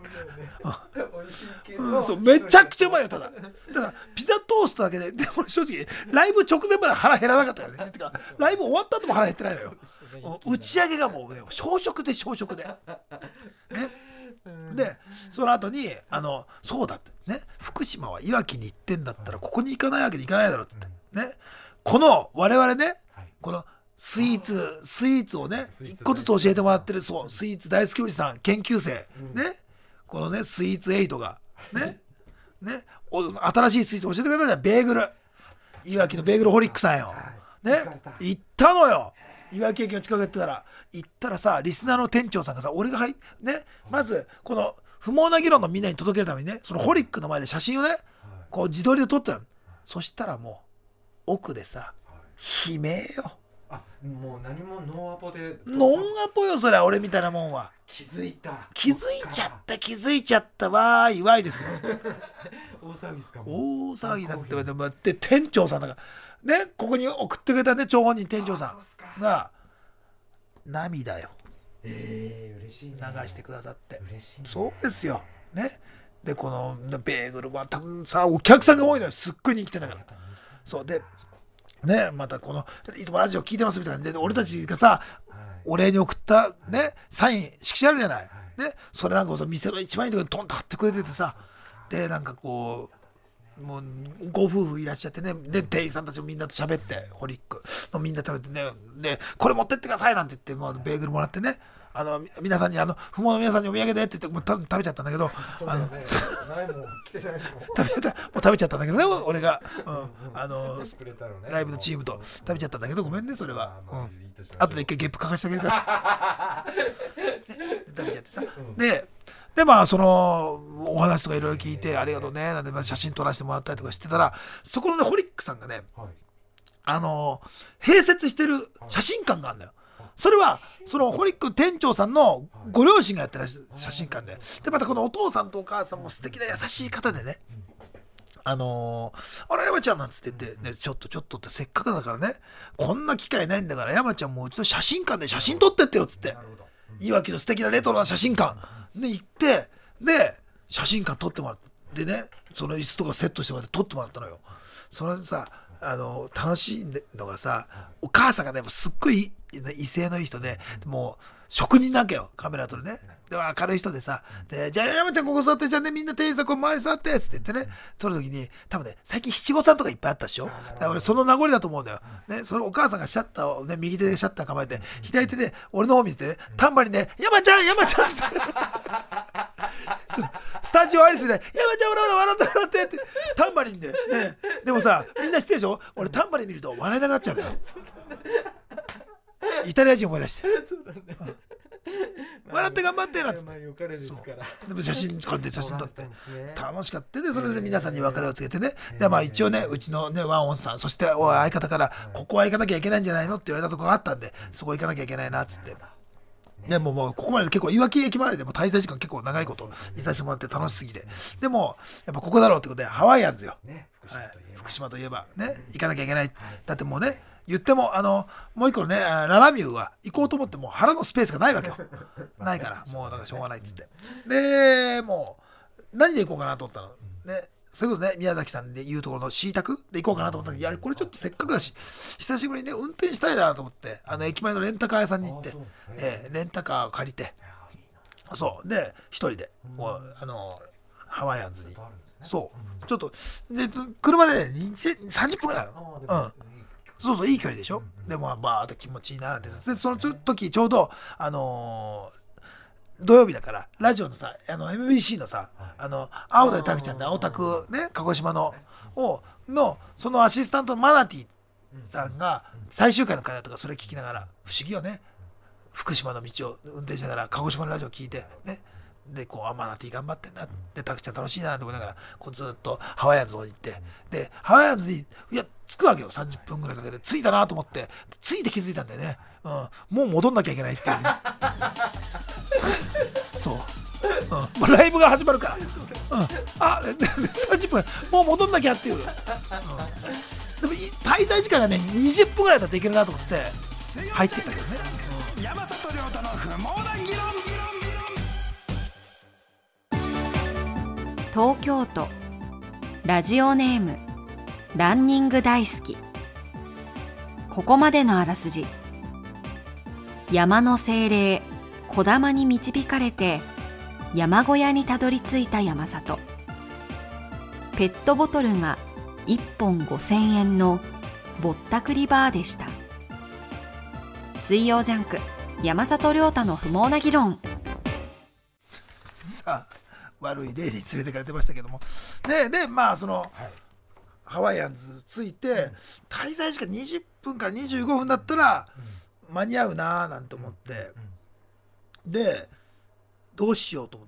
そうめちゃくちゃうまいよ。ただピザトーストだけで、でも正直ライブ直前まで腹減らなかったからね。てかライブ終わった後も腹減ってないのよ。打ち上げがもうね小食でね。でその後にそうだってね、福島はいわきに行ってんだったらここに行かないわけにいかないだろうってね。この我々ね、このスイーツをね一個ずつ教えてもらってる、そうスイーツ大好きおじさん研究生ね、このねスイーツエイトがね新しいスイーツ教えてくれたじゃん。ベーグル、いわきのベーグルホリックさんよね、行ったのよ。いわき駅の近くやってたら、行ったらさ、リスナーの店長さんがさ、俺がね、まずこの不毛な議論のみんなに届けるためにね、そのホリックの前で写真をねこう自撮りで撮ったの。そしたらもう奥でさ悲鳴よ。 もう何もノンアポで。 ノンアポよそれは。俺みたいなもんは気づいちゃったわーいわいですよ大騒ぎですか。 大騒ぎだって店長さんだからね、ここに送ってくれたね張本人店長さんが涙よ嬉しいね、 流してくださって。 嬉しいね。 そうですよね。でこのベーグルは多分さお客さんが多いのよ。すっごい人気店だから。そうでね、またこのいつもラジオ聞いてますみたいなで、俺たちがさお礼に送ったねサイン色紙あるじゃないね、それなんかさ店の一番いいところにトンと貼ってくれててさ、でなんかこうもうご夫婦いらっしゃってね、で店員さんたちもみんなと喋って、ホリックのみんな食べてね、でこれ持ってってくださいなんて言って、もうベーグルもらってね、 皆さんに不毛の皆さんにお土産でって言ってもう食べちゃったんだけど、 そうだよね。ないもん来てないもん。 食べちゃったんだけどね、俺が、 くれたのね。 ライブのチームと食べちゃったんだけど、ごめんねそれは。 まあいいとしましょう後で一回ゲップかかしてあげるから食べちゃってさ、でまあそのお話とかいろいろ聞いてありがとうねなんて写真撮らせてもらったりとかしてたら、そこのねホリックさんがね、 はい。 併設してる写真館があるんだよ。それはそのホリック店長さんのご両親がやってらっしゃる写真館で、またこのお父さんとお母さんも素敵な優しい方でね、あら山ちゃんなんつって言って、ね、ちょっとってせっかくだからね、こんな機会ないんだから山ちゃんもうちの写真館で写真撮ってってよっつって、 なるほど。 いわきの素敵なレトロな写真館で行って、で写真館撮ってもらってね、その椅子とかセットしてもらって撮ってもらったのよ。それでさ、楽しいのがさ、お母さんがねもうすっごい威勢のいい人で、もう職人なわけよ、カメラ撮るね。で明るい人でさ、でじゃあ山ちゃんここ座って、じゃあねみんな店員さんこう周り座ってっつって言ってね、撮る時に多分ね最近七五三とかいっぱいあったでしょ。だから俺その名残だと思うんだよね。それお母さんがシャッターをね右手でシャッター構えて、左手で俺の方見てね、タンバリンで山ちゃんってスタジオアリスみたいに山ちゃん笑ってってタンバリンでね。でもさみんな知ってるでしょ、俺タンバリン見ると笑いたくなっちゃうんだよ。イタリア人思い出して笑って頑張ってなんつって、でも写真館で写真撮って楽しかったで、それで皆さんに別れをつけてね、でまあ一応ねうちのねワンオンさん、そして相方からここは行かなきゃいけないんじゃないのって言われたところがあったんで、そこ行かなきゃいけないなっつって、でもうここまで結構いわき駅周りでも滞在時間結構長いこといさせてもらって楽しすぎて、でもやっぱここだろうってことでハワイアンズよ、福島といえばね行かなきゃいけない。だってもうね言ってももう一個のねララミューは行こうと思っても腹のスペースがないわけよ。ないからもうなんかしょうがないっつって、でもう何で行こうかなと思ったのね。それこそね宮崎さんで言うところのシータクで行こうかなと思ったけど、いやこれちょっとせっかくだし久しぶりにね運転したいなと思って、駅前のレンタカー屋さんに行って、レンタカーを借りて、そうで一人でもうハワイアンズに、そうちょっとで車で、ね、30分ぐらいそういい距離でしょ。でもバーっと気持ちいいなって、でその時ちょうど土曜日だからラジオのさMBC のさ青田拓ちゃんで青タクね鹿児島のそのアシスタントのマナティさんが最終回の回だとかそれ聞きながら、不思議よね、福島の道を運転しながら鹿児島のラジオ聞いてね、でこうマナティ頑張ってんなでタクちゃん楽しいなって思いながらこうずっとハワイアンズに行って、でハワイアンズに着くわけよ。30分ぐらいかけて着いたなと思って、着いて気づいたんだよね、もう戻んなきゃいけないっていうねそう、もうライブが始まるから、30分もう戻んなきゃっていう、でも滞在時間がね20分ぐらいだっていけるなと思って入ってったけどね、 山里亮太の不毛な議論。 東京都ラジオネームランニング大好き。ここまでのあらすじ。山の精霊小玉に導かれて山小屋にたどり着いた山里。ペットボトルが1本5000円のぼったくりバーでした。水曜ジャンク山里亮太の不毛な議論。 さあ悪い例に連れてかれてましたけども、でまあその、ハワイアンズ着いて、滞在時間20分から25分だったら間に合うなーなんて思って、でどうしようと思って、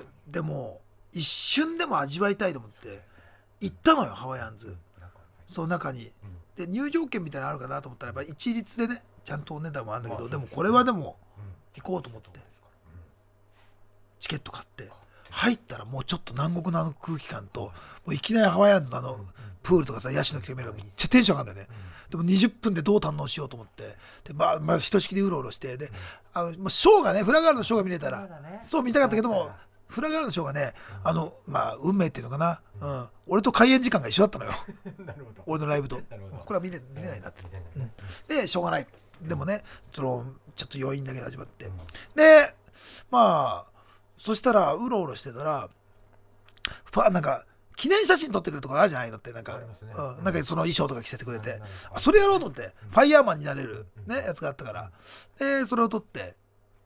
でも一瞬でも味わいたいと思って行ったのよハワイアンズ。その中にで入場券みたいなのあるかなと思ったら、やっぱ一律でねちゃんとお値段もあるんだけど、でもこれはでも行こうと思ってチケット買って入ったら、もうちょっと南国の空気感と、もういきなりハワイアンズのプールとかさヤシの木が見るのめっちゃテンション上がるんだよね。でも20分でどう堪能しようと思って、でまあひとしきりうろうろして、でもうショーがねフラガールのショーが見れたらそう見たかったけども、フラガールのショーがねまあ運命っていうのかな、俺と開演時間が一緒だったのよ俺のライブと、これは見れないなって、でしょうがない。でもねちょっと余韻だけ始まって、でまあそしたらうろうろしてたらなんか記念写真撮ってくるとこあるじゃないのって、なんか、なんかその衣装とか着せてくれて、それやろうと思ってファイヤーマンになれるねやつがあったから、でそれを撮って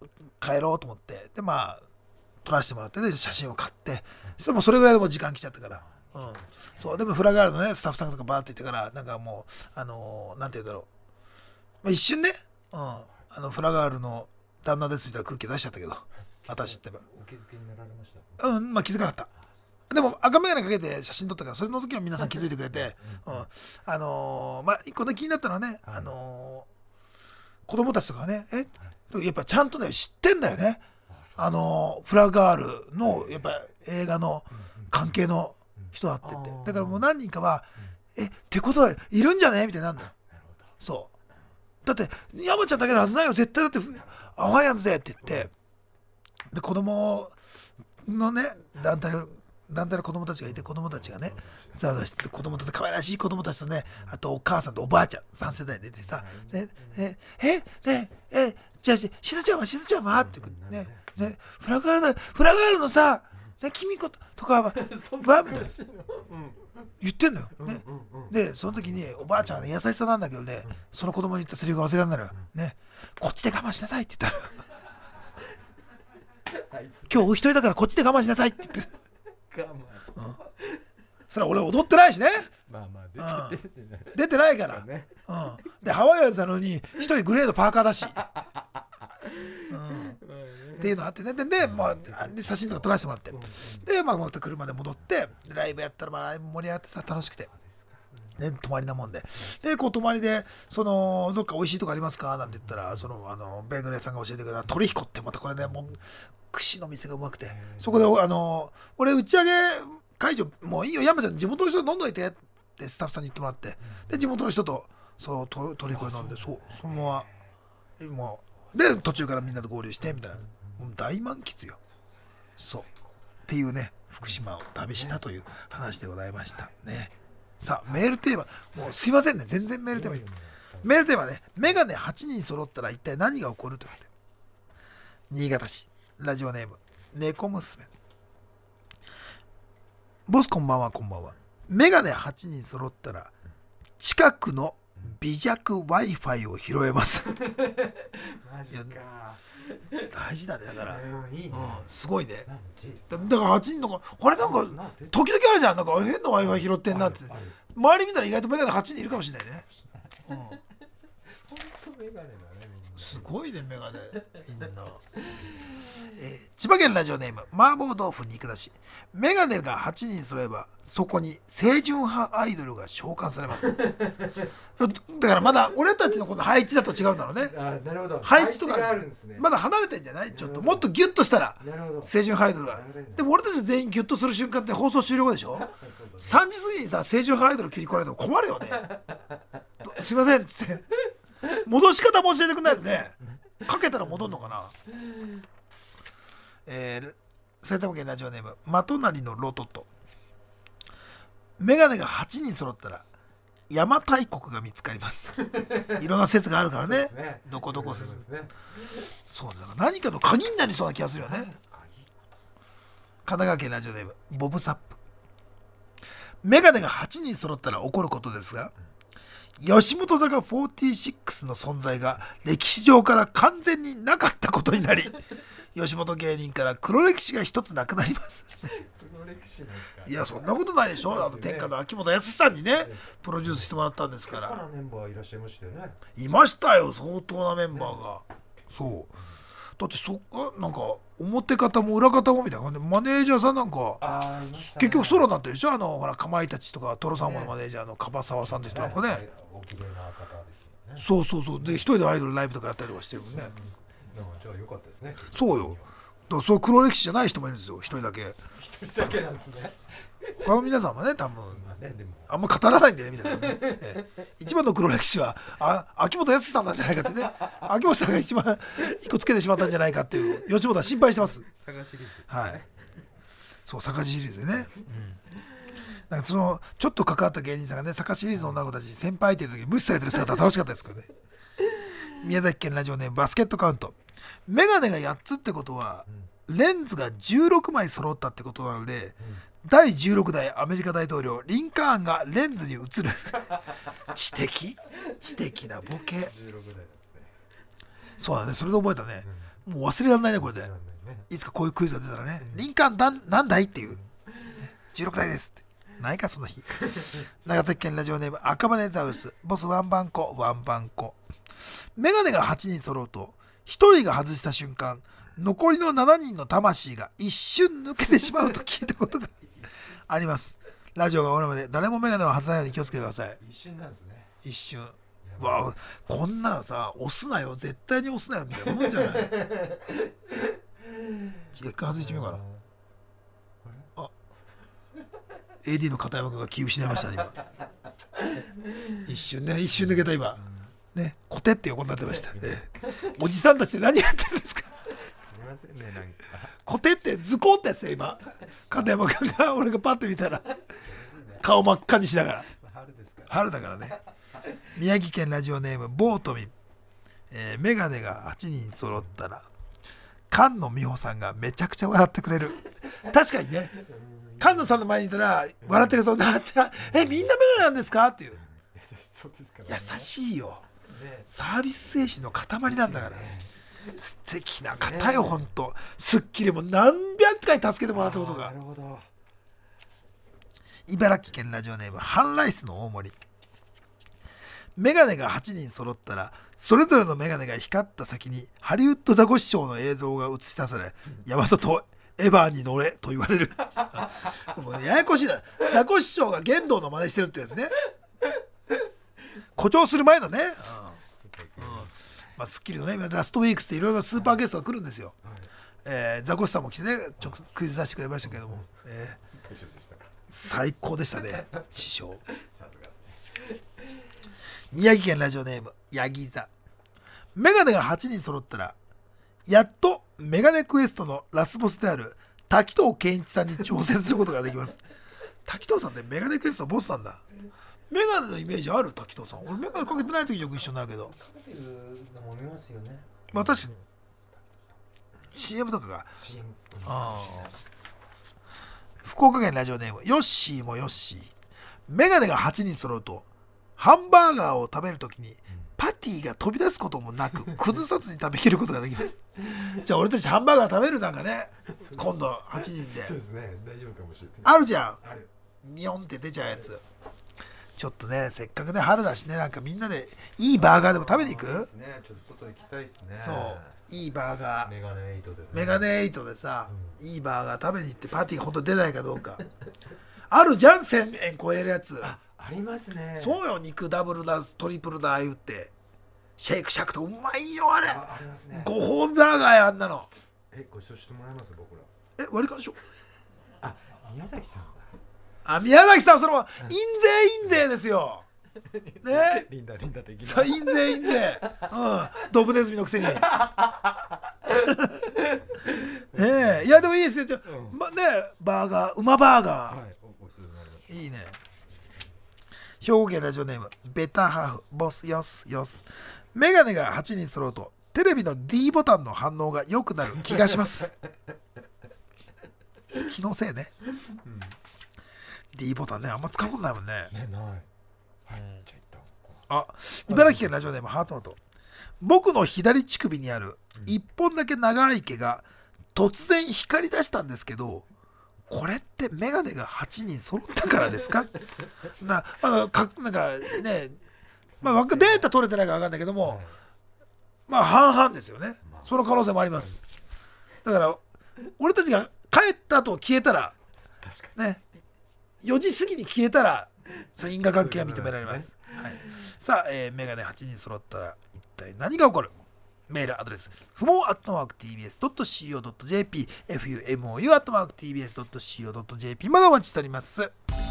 帰ろうと思って、でまあ撮らせてもらって、で写真を買って、それもそれぐらいでもう時間来ちゃったから、そうでもフラガールのねスタッフさんとかバーって言ってから、なんかもうなんて言うんだろう、まあ、一瞬ね、フラガールの旦那ですみたいな空気出しちゃったけど、私ってばお気づきになられました？ まあ気づかなかった。でも赤眼鏡かけて写真撮ったから、それの時は皆さん気づいてくれて、まあ一個ね気になったのはね、子供たちとかはね、やっぱちゃんとね知ってんだよね。フラガールのやっぱ映画の関係の人だって言って、だからもう何人かはってことはいるんじゃねみたいになるんだよ。そうだって山ちゃんだけのはずないよ絶対、だってアワイアンズでって言って、で子供のね団体の子供たちがいて、子供たちがねざわざわして、子供たち可愛らしい子供たちとね、あとお母さんとおばあちゃん3世代で出てさ、じゃあしずちゃんはってねフラガールのさ、君とかはみたいな言ってんのよ、ねでその時におばあちゃんはね優しさなんだけどね、その子供に言ったセリフが忘れられないのよね。こっちで我慢しなさいって言ったら今日お一人だからこっちで我慢しなさいって言ってそれは俺踊ってないしね、出てないから、でハワイアンズなのに一人グレードパーカーだし、っていうのあってね、でまあ写真とか撮らせてもらって、でまた車で戻って、ライブやったらライブ盛り上がってさ楽しくて、ね、泊まりなもんで、こう泊まりでどっか美味しいとこありますかなんて言ったら、ベーグル屋さんが教えてくれたトリヒコって、またこれねもう串の店がうまくて、そこで俺打ち上げ会場もういいよ山ちゃん地元の人飲んどいてってスタッフさんに言ってもらって、で地元の人とトリヒコで飲んで、そのままもうで途中からみんなと合流してみたいな、もう大満喫よ。そうっていうね、福島を旅したという話でございましたね。さあメールテーマ、もうすいませんね全然メールテーマね、メガネ8人揃ったら一体何が起こるということで、新潟市ラジオネーム猫娘。ボスこんばんは。メガネ8人揃ったら近くの微弱 Wi-Fi を拾えますマジか大事だね、だから、 いいね、 すごいね。だから8人とかあれなんか時々あるじゃん、なんか変な Wi-Fi 拾ってんなって、周り見たら意外とメガネ8人いるかもしれないね。 本当メガネだね、みんなすごいねメガネみんな。千葉県ラジオネーム麻婆豆腐肉だし。メガネが8人揃えばそこに清純派アイドルが召喚されますだからまだ俺たちのこの配置だと違うんだろうね。 なるほど、 配置とかがあるんですね。 まだ離れてんじゃない、ちょっともっとギュッとしたら清純派アイドルが。でも俺たち全員ギュッとする瞬間って放送終了後でしょ3時過ぎにさ清純派アイドル切り来られても困るよねすいませんっつって戻し方も教えてくんないとね、かけたら戻んのかな。埼玉県ラジオネームまとなりのロトと。メガネが8人揃ったら邪馬台国が見つかりますいろんな説があるからね、どこ説、そうだから何かの鍵になりそうな気がするよね。神奈川県ラジオネームボブサップ。メガネが8人揃ったら起こることですが、吉本坂46の存在が歴史上から完全になかったことになり吉本芸人から黒歴史が一つなくなります黒歴史なんですか。 いやそんなことないでしょ、天下の秋元康さんにねプロデュースしてもらったんですから。 結構なメンバーいらっしゃいましたよね。 いましたよ、相当なメンバーが、そうだってなんか表方も裏方もみたいな感じで、マネージャーさんなんか結局ソロになってるでしょ。ほらかまいたちとかトロサーモンのマネージャーの樺沢さんって人なんかね、 お綺麗な方ですよね。そうで一人でアイドルライブとかやったりとかしてるもんね。 じゃあよかったですね。 そうよ、だからそういう黒歴史じゃない人もいるんですよ、一人だけ。 一人だけなんですね。 他の皆さんはね多分あんま語らないんでねみたいなね、一番の黒歴史は秋元康さんなんじゃないかってね、秋元さんが一番一個つけてしまったんじゃないかっていう吉本は心配してます。 坂シリーズ、 はい、そう坂シリーズでね、なんかちょっと関わった芸人さんがね坂シリーズの女の子たちに先輩っていう時に無視されてる姿は楽しかったですけどね。宮崎県ラジオネームバスケットカウント。メガネが8つってことは、レンズが16枚揃ったってことなので、第16代アメリカ大統領リンカーンがレンズに映る知的なボケ。 そうだね、それで覚えたね。もう忘れられないねこれで。いつかこういうクイズが出たらね、リンカーン何台っていう、ね、16台ですってないかその日。長崎県ラジオネーム赤羽ザウルス、ボスワンバンコ。メガネが8人揃うと1人が外した瞬間、残りの7人の魂が一瞬抜けてしまうと聞いたことがあります。ラジオが終わるまで誰もメガネを外さないように気をつけてください。 一瞬なんですね。 一瞬。わあ、こんなのさ、押すなよ、絶対に押すなよみたいなもんじゃない。一回外してみようかな。あ、AD の片山君が気失いましたね今。一瞬抜けた今ね、コテって横になってました、おじさんたちで何やってるんですか。コテって図工ってやつだよ今。片山君が、俺がパッて見たら顔真っ赤にしながら。春だからね。宮城県ラジオネームボートミン、メガネが8人揃ったら菅野美穂さんがめちゃくちゃ笑ってくれる。確かにね、菅野さんの前にいたら笑ってるそうなっちゃう。みんなメガネなんですかっていう。優しいよ、サービス精神の塊なんだから。素敵な方よほんと。スッキリも何百回助けてもらったことが。茨城県ラジオネームハンライスの大森、メガネが8人揃ったらそれぞれのメガネが光った先にハリウッドザコシショウの映像が映し出され、山里エヴァーに乗れと言われる。もうややこしいな。ザコシショウが剣道の真似してるってやつね。誇張する前のね、スッキリのねラストウィークスっていろいろなスーパーゲストが来るんですよ。ザコシさんも来てね、クイズ出してくれましたけれども、最高でしたね師匠。宮城県ラジオネームヤギ座、メガネが8人揃ったらやっとメガネクエストのラスボスである滝藤健一さんに挑戦することができます。滝藤さんってメガネクエストのボスなんだ。メガネのイメージある？滝藤さん。俺メガネかけてない時によく一緒になるけど。 かけてるのも見ますよね。 まあ確かに CM とかが。 CM。 福岡県ラジオネームヨッシーもヨッシー、メガネが8人揃うとハンバーガーを食べるときにパティが飛び出すこともなく崩さずに食べきることができます。じゃあ俺たちハンバーガー食べるなんかね、今度8人で。 そうですね、大丈夫かもしれない。 あるじゃん、 ある。 ミヨンって出ちゃうやつ。ちょっとね、せっかくね春だしね、なんかみんなでいいバーガーでも食べに行く？ ね、ちょっと外行きたいですね。 そう、いいバーガー。 メガネエイトで、ね。 メガネエイトでさ、いいバーガー食べに行ってパティほんと出ないかどうか。あるじゃん、1000円超えるやつ。 ありますね。 そうよ、肉ダブルだトリプルだ言ってシェイクシャックとうまいよあれ。 ありますね。 ご褒美バーガーやあんなの。 ご一緒してもらいます僕ら。 割り勘しよう。 宮崎さんだ。宮崎さん、それは印税ですよ。ね。 リンダ的な。 そう、印税。ドブネズミのくせに。ねえ、いやでもいいですよ。ね、バーガー、馬バーガー。はい、いいね。兵庫県ラジオネームベタハーフボスヨス。メガネが8人揃うとテレビの D ボタンの反応が良くなる気がします。気のせいね、D ボタンね、あんま使うことないもんね。茨城県ラジオネームハートマト、僕の左乳首にある1本だけ長い毛が突然光り出したんですけど、これってメガネが8人揃ったからですか？なんかね、データ取れてないか分かんないけども、半々ですよね。その可能性もあります。だから俺たちが帰った後消えたらね、4時過ぎに消えたらそれ因果関係が認められます。さあ、メガネ8人揃ったら一体何が起こる？メールアドレス不毛@tbs.co.jp FUMOU@tbs.co.jp までお待ちしております。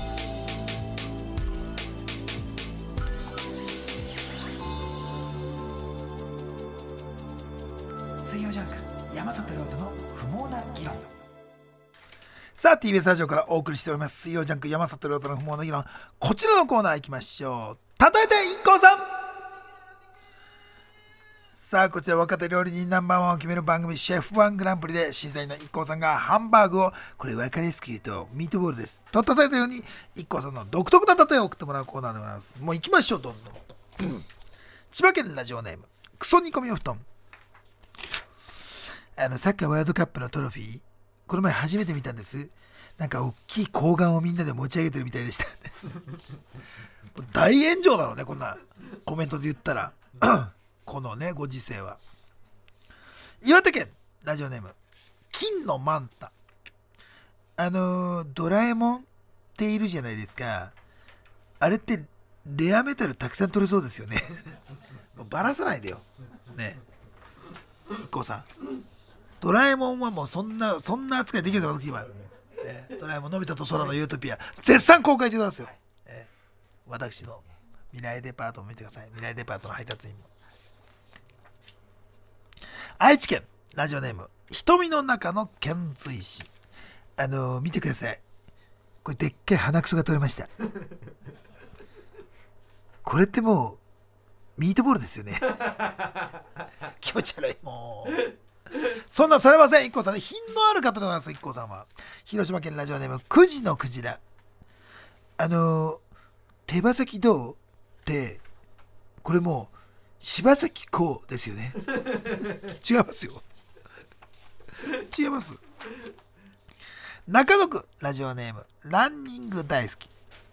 水曜ジャンク山里亮太の不毛な議論。 さあ TBS ラジオからお送りしております水曜ジャンク山里亮太の不毛な議論、こちらのコーナー行きましょう。たとえてIKKOさん。さあこちら若手料理人ナンバーワンを決める番組シェフ1グランプリで審査員のIKKOさんがハンバーグを、これ分かりやすく言うとミートボールですと例えたようにIKKOさんの独特な例えを送ってもらうコーナーでございます。もう行きましょう、どんどん。千葉県ラジオネームクソ煮込みお布団、 サッカーワールドカップのトロフィー、この前初めて見たんです。なんか大きい睾丸をみんなで持ち上げてるみたいでした大炎上だろうね、こんなコメントで言ったらこのねご時世は。岩手県ラジオネーム金のマンタ。ドラえもんっているじゃないですか。あれってレアメタルたくさん取れそうですよねもうバラさないでよね。IKKOさん、ドラえもんはもうそんな扱いできるのか今、ドラえもんのび太と空のユートピア絶賛公開中なんですよ、私の未来デパートも見てください。未来デパートの配達員も。愛知県ラジオネーム瞳の中の遣隋使。見てください、これでっかい鼻くそが取れましたこれってもうミートボールですよね気持ち悪い。もうそんなんされません。IKKOさんね、品のある方でございます。IKKOさんは広島県ラジオネーム9時のクジラ。手羽先どうってこれもう柴咲コウですよね違いますよ違います。中野区ラジオネームランニング大好き。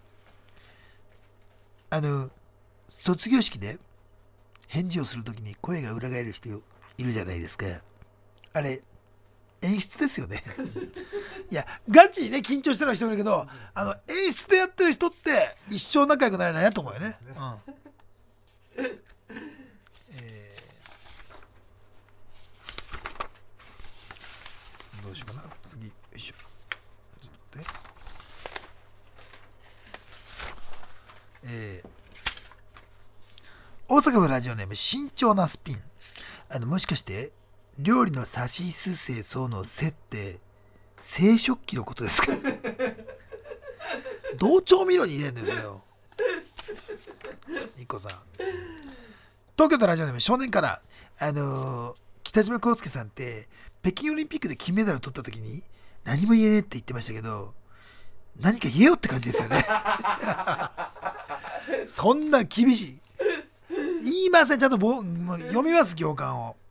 卒業式で返事をするときに声が裏返る人いるじゃないですか。あれ演出ですよねいやガチにね緊張してる人もいるけど、演出でやってる人って一生仲良くなれないなと思うよね。どうしようかな次。よいしょ、ちょっと待って。大阪府ラジオネーム慎重なスピン。もしかして料理のさしすせそうのせって生殖器のことですか同調味料に入れんだよそれを。IKKOさん。東京都ラジオネーム少年から。北島康介さんって北京オリンピックで金メダルを取った時に何も言えねえって言ってましたけど、何か言えよって感じですよねそんな厳しい言いません。ちゃんともう読みます、行間を。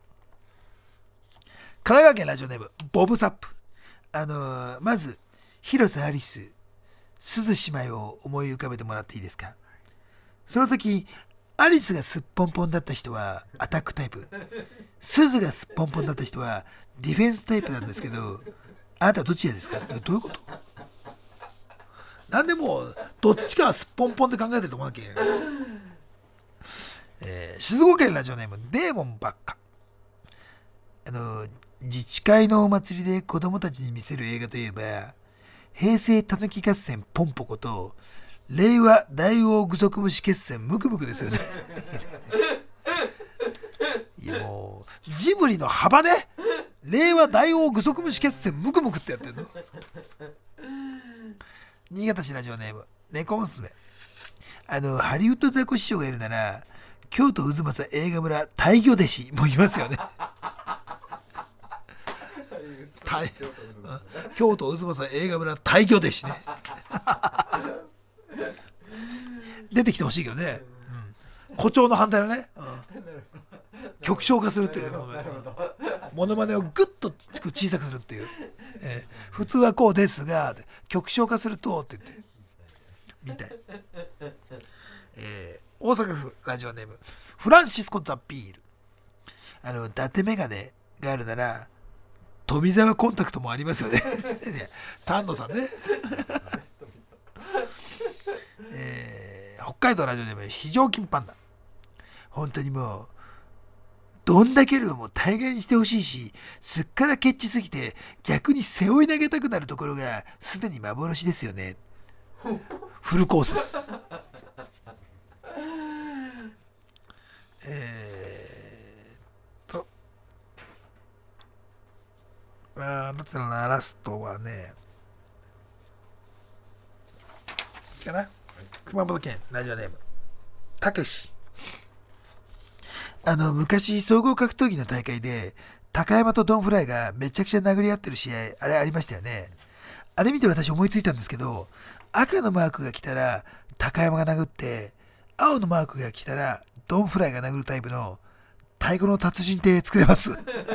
神奈川県ラジオネームボブサップ。まず広瀬アリス鈴姉妹を思い浮かべてもらっていいですか。その時アリスがすっぽんぽんだった人はアタックタイプ、鈴がすっぽんぽんだった人はディフェンスタイプなんですけど、あなたはどっちがですか。どういうこと。なんでもうどっちかはすっぽんぽんって考えてると思わなきゃいけない。静岡県ラジオネームデーモンばっか。自治会のお祭りで子供たちに見せる映画といえば平成たぬき合戦ポンポコと令和大王具足虫決戦ムクムクですよねいやもうジブリの幅ね。令和大王具足虫決戦ムクムクってやってるの。新潟市ラジオネーム猫娘。ハリウッドザコ師匠がいるなら京都渦政映画村大魚弟子もいますよね京都渦政映画村大魚弟子ね出てきてほしいけどね、誇張の反対だね、曲昇化するっていうモノマネをグッと小さくするっていう、普通はこうですが曲昇化するとって言ってみたい。大阪府ラジオネームフランシスコ・ザ・ビール。伊達メガネがあるなら富澤コンタクトもありますよねサンドさんね北海道ラジオネーム非常勤パンダ。本当にもうどんだけのも大概にしてほしいし、すっからけっちすぎて逆に背負い投げたくなるところがすでに幻ですよね。フルコースです。どっちだろうな。ラストはねかな。熊本県ラジオネームたけし。昔総合格闘技の大会で高山とドンフライがめちゃくちゃ殴り合ってる試合あれありましたよね。あれ見て私思いついたんですけど、赤のマークが来たら高山が殴って、青のマークが来たらドンフライが殴るタイプの太鼓の達人って作れます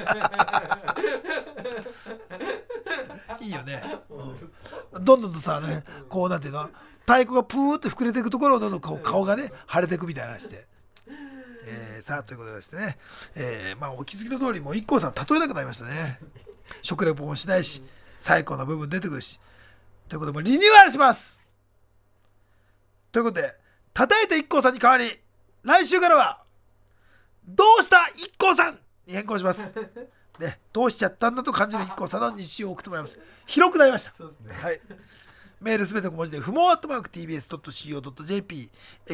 いいよね、どんどんとさ、ね、こうなんていうの、太鼓がプーって膨れていくところをどんどん顔がね腫れていくみたいなして、さあということでですね、お気づきの通りもう IKKO さん例えなくなりましたね。食レポもしないし最高な部分出てくるし、ということでもうリニューアルします。ということで叩いて IKKO さんに代わり来週からはどうした IKKO さんに変更しますね、どうしちゃったんだと感じる IKKOさんの日常を送ってもらいます。広くなりました。 そうですね。 はい。メールすべて小文字で不毛@tbs.co.jp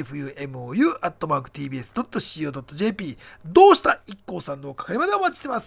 FUMOU@tbs.co.jp どうした IKKO さんの係までお待ちしてます。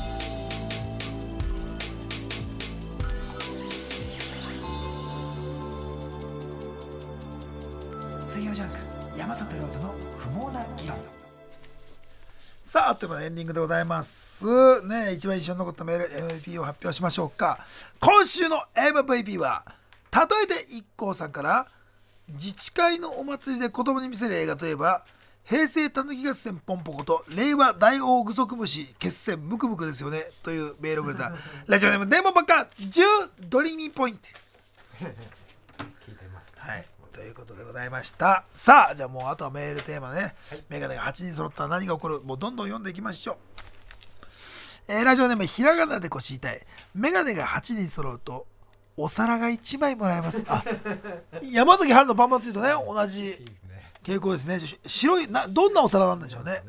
水曜ジャンク山里亮太の不毛な議論。 さあ、あっという間のエンディングでございますね。一番印象に残ったメール MVP を発表しましょうか。今週の MVP は例えて IKKO さんから、自治会のお祭りで子供に見せる映画といえば平成たぬき合戦ポンポコと令和大王具足虫決戦ムクムクですよねというメールをくれたラジオネームデーモンばっか10ドリミポイント聞いてます、 はい、ということでございました。さあ、じゃあもうあとはメールテーマね、メガネが8人揃ったら何が起こる、もうどんどん読んでいきましょう。ラジオネームひらがなで腰痛い。メガネが8人揃うとお皿が1枚もらえます。あ、山崎春のパンパンツイートね、同じ傾向ですね。白いどんなお皿なんでしょうね。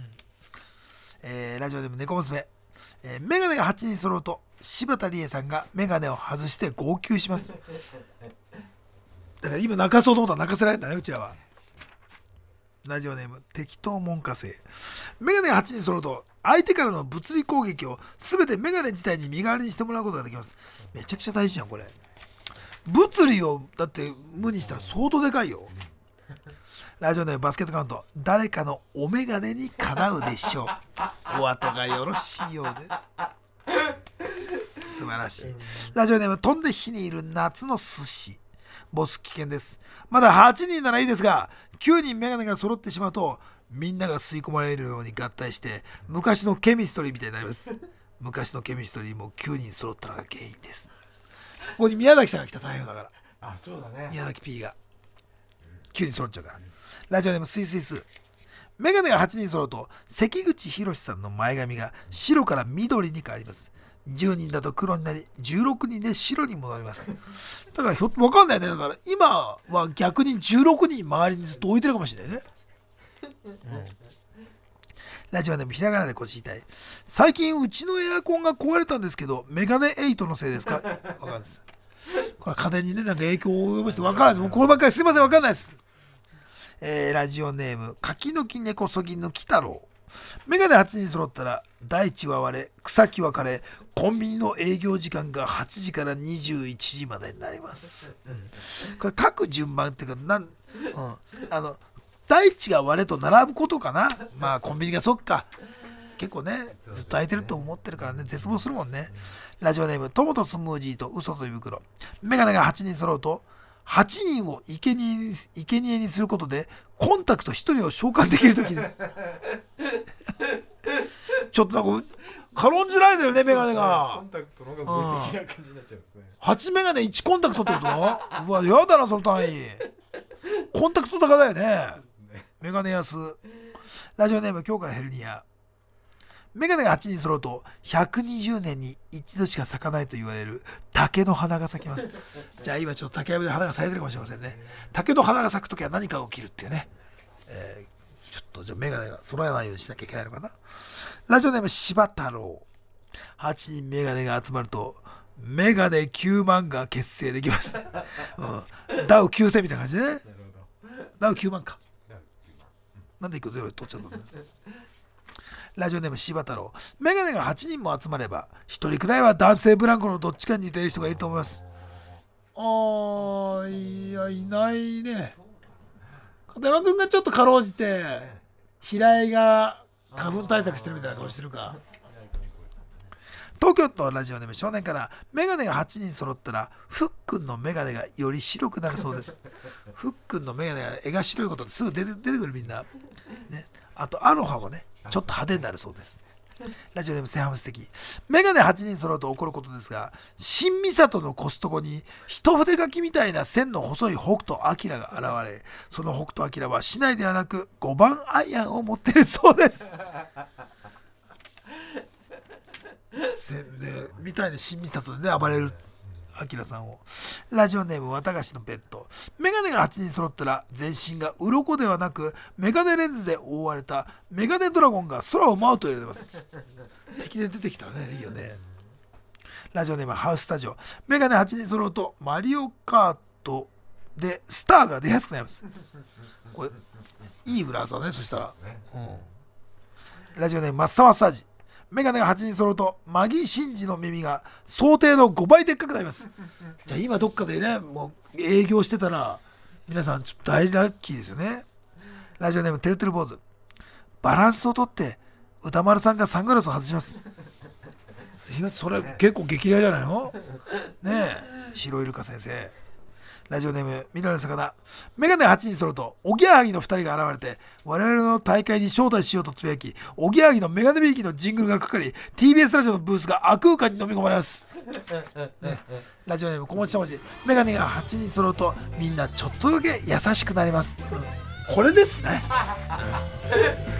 ラジオネーム猫娘。メガネが8人揃うと柴田理恵さんがメガネを外して号泣します。だから今泣かそうと思ったら泣かせられるんだね、うちらは。ラジオネーム適当門下生。メガネが8人揃うと相手からの物理攻撃を全てメガネ自体に身代わりにしてもらうことができます。めちゃくちゃ大事じゃんこれ。物理をだって無にしたら相当でかいよ。ラジオネームバスケットカウント。誰かのお眼鏡にかなうでしょう。お後がよろしいようで。素晴らしい。ラジオネーム飛んで火にいる夏の寿司。ボス危険です。まだ8人ならいいですが9人メガネが揃ってしまうとみんなが吸い込まれるように合体して昔のケミストリーみたいになります。昔のケミストリーも9人揃ったのが原因です。ここに宮崎さんが来た大変だから。 あ、そうだね。 宮崎 P が9人揃っちゃうから。ラジオネームスイスイス。メガネが8人揃うと関口博さんの前髪が白から緑に変わります。10人だと黒になり16人で白に戻ります。だから分かんないね。だから今は逆に16人周りにずっと置いてるかもしれないね。ラジオネームひらがなで腰痛い。最近うちのエアコンが壊れたんですけどメガネ8のせいですか。分かんないです。これ家電にねなんか影響を及ぼして分からないです。もうこればっかりすいません分かんないです。ラジオネーム柿の木根こそぎの木太郎。メガネ8人揃ったら大地は割れ草木は枯れコンビニの営業時間が8時から21時までになります。これ各順番っていうか大地が割れと並ぶことかな。まあコンビニがそっか結構ねずっと空いてると思ってるからね絶望するもんね。ラジオネームトモとスムージーと嘘と胃袋。メガネが8人揃うと8人を生贄にすることでコンタクト1人を召喚できるときにちょっとなんか軽んじられてるねメガネが。 コンタクトの方が合理的な感じになっちゃいますね。 8メガネ1コンタクトってこと？うわやだなその単位。コンタクト高だよね。メガネ安。ラジオネーム京香ヘルニア。メガネが8人揃うと120年に一度しか咲かないと言われる竹の花が咲きます。じゃあ今ちょっと竹やぶで花が咲いてるかもしれませんね。竹の花が咲くときは何かが起きるっていうね。ちょっとじゃあメガネが揃えないようにしなきゃいけないのかな。ラジオネーム柴太郎。8人メガネが集まるとメガネ9万が結成できます。ダウ9000みたいな感じでね。ダウ9万か。なんで1個0取っちゃったんだ。ラジオネーム柴太郎。メガネが8人も集まれば1人くらいは男性ブランコのどっちかに似ている人がいると思います。いやいないね。片山くんがちょっとかろうじて平井が花粉対策してるみたいな顔してるか。東京都ラジオネーム少年から。メガネが8人揃ったらふっくんのメガネがより白くなるそうです。ふっくんのメガネが絵が白いことですぐ出てくるみんな、ね、 あとアロハもねちょっと派手になるそうです。ラジオネームセハムス的。メガネ8人揃うと起こることですが、新三郷のコストコに一筆書きみたいな線の細い北斗晶が現れ、その北斗晶は市内ではなく5番アイアンを持っているそうです。線でみたいな新三郷でね暴れるアキラさんを。ラジオネーム綿菓子のペット。メガネが8人揃ったら全身が鱗ではなくメガネレンズで覆われたメガネドラゴンが空を舞うと言われてます。敵で出てきたらねいいよね。ラジオネームハウススタジオ。メガネ8人揃うとマリオカートでスターが出やすくなります。これいい裏技ねそしたら、ラジオネームマッサマッサージ。メガネが8人揃うとマギーシンジの耳が想定の5倍でっかくなります。じゃあ今どっかでねもう営業してたら皆さんちょっと大ラッキーですよね。ラジオネームてるてる坊主。バランスをとって歌丸さんがサングラスを外します。すいませんそれ結構激レアじゃないのねえ白イルカ先生。ラジオネーム緑の魚。メガネ8人揃うとおぎやはぎの2人が現れて我々の大会に招待しようとつぶやき、おぎやはぎのメガネビーキのジングルがかかり TBS ラジオのブースが悪空間に飲み込まれます、ね、ラジオネーム小持ちしゃもじ。メガネが8人揃うとみんなちょっとだけ優しくなります、これですね、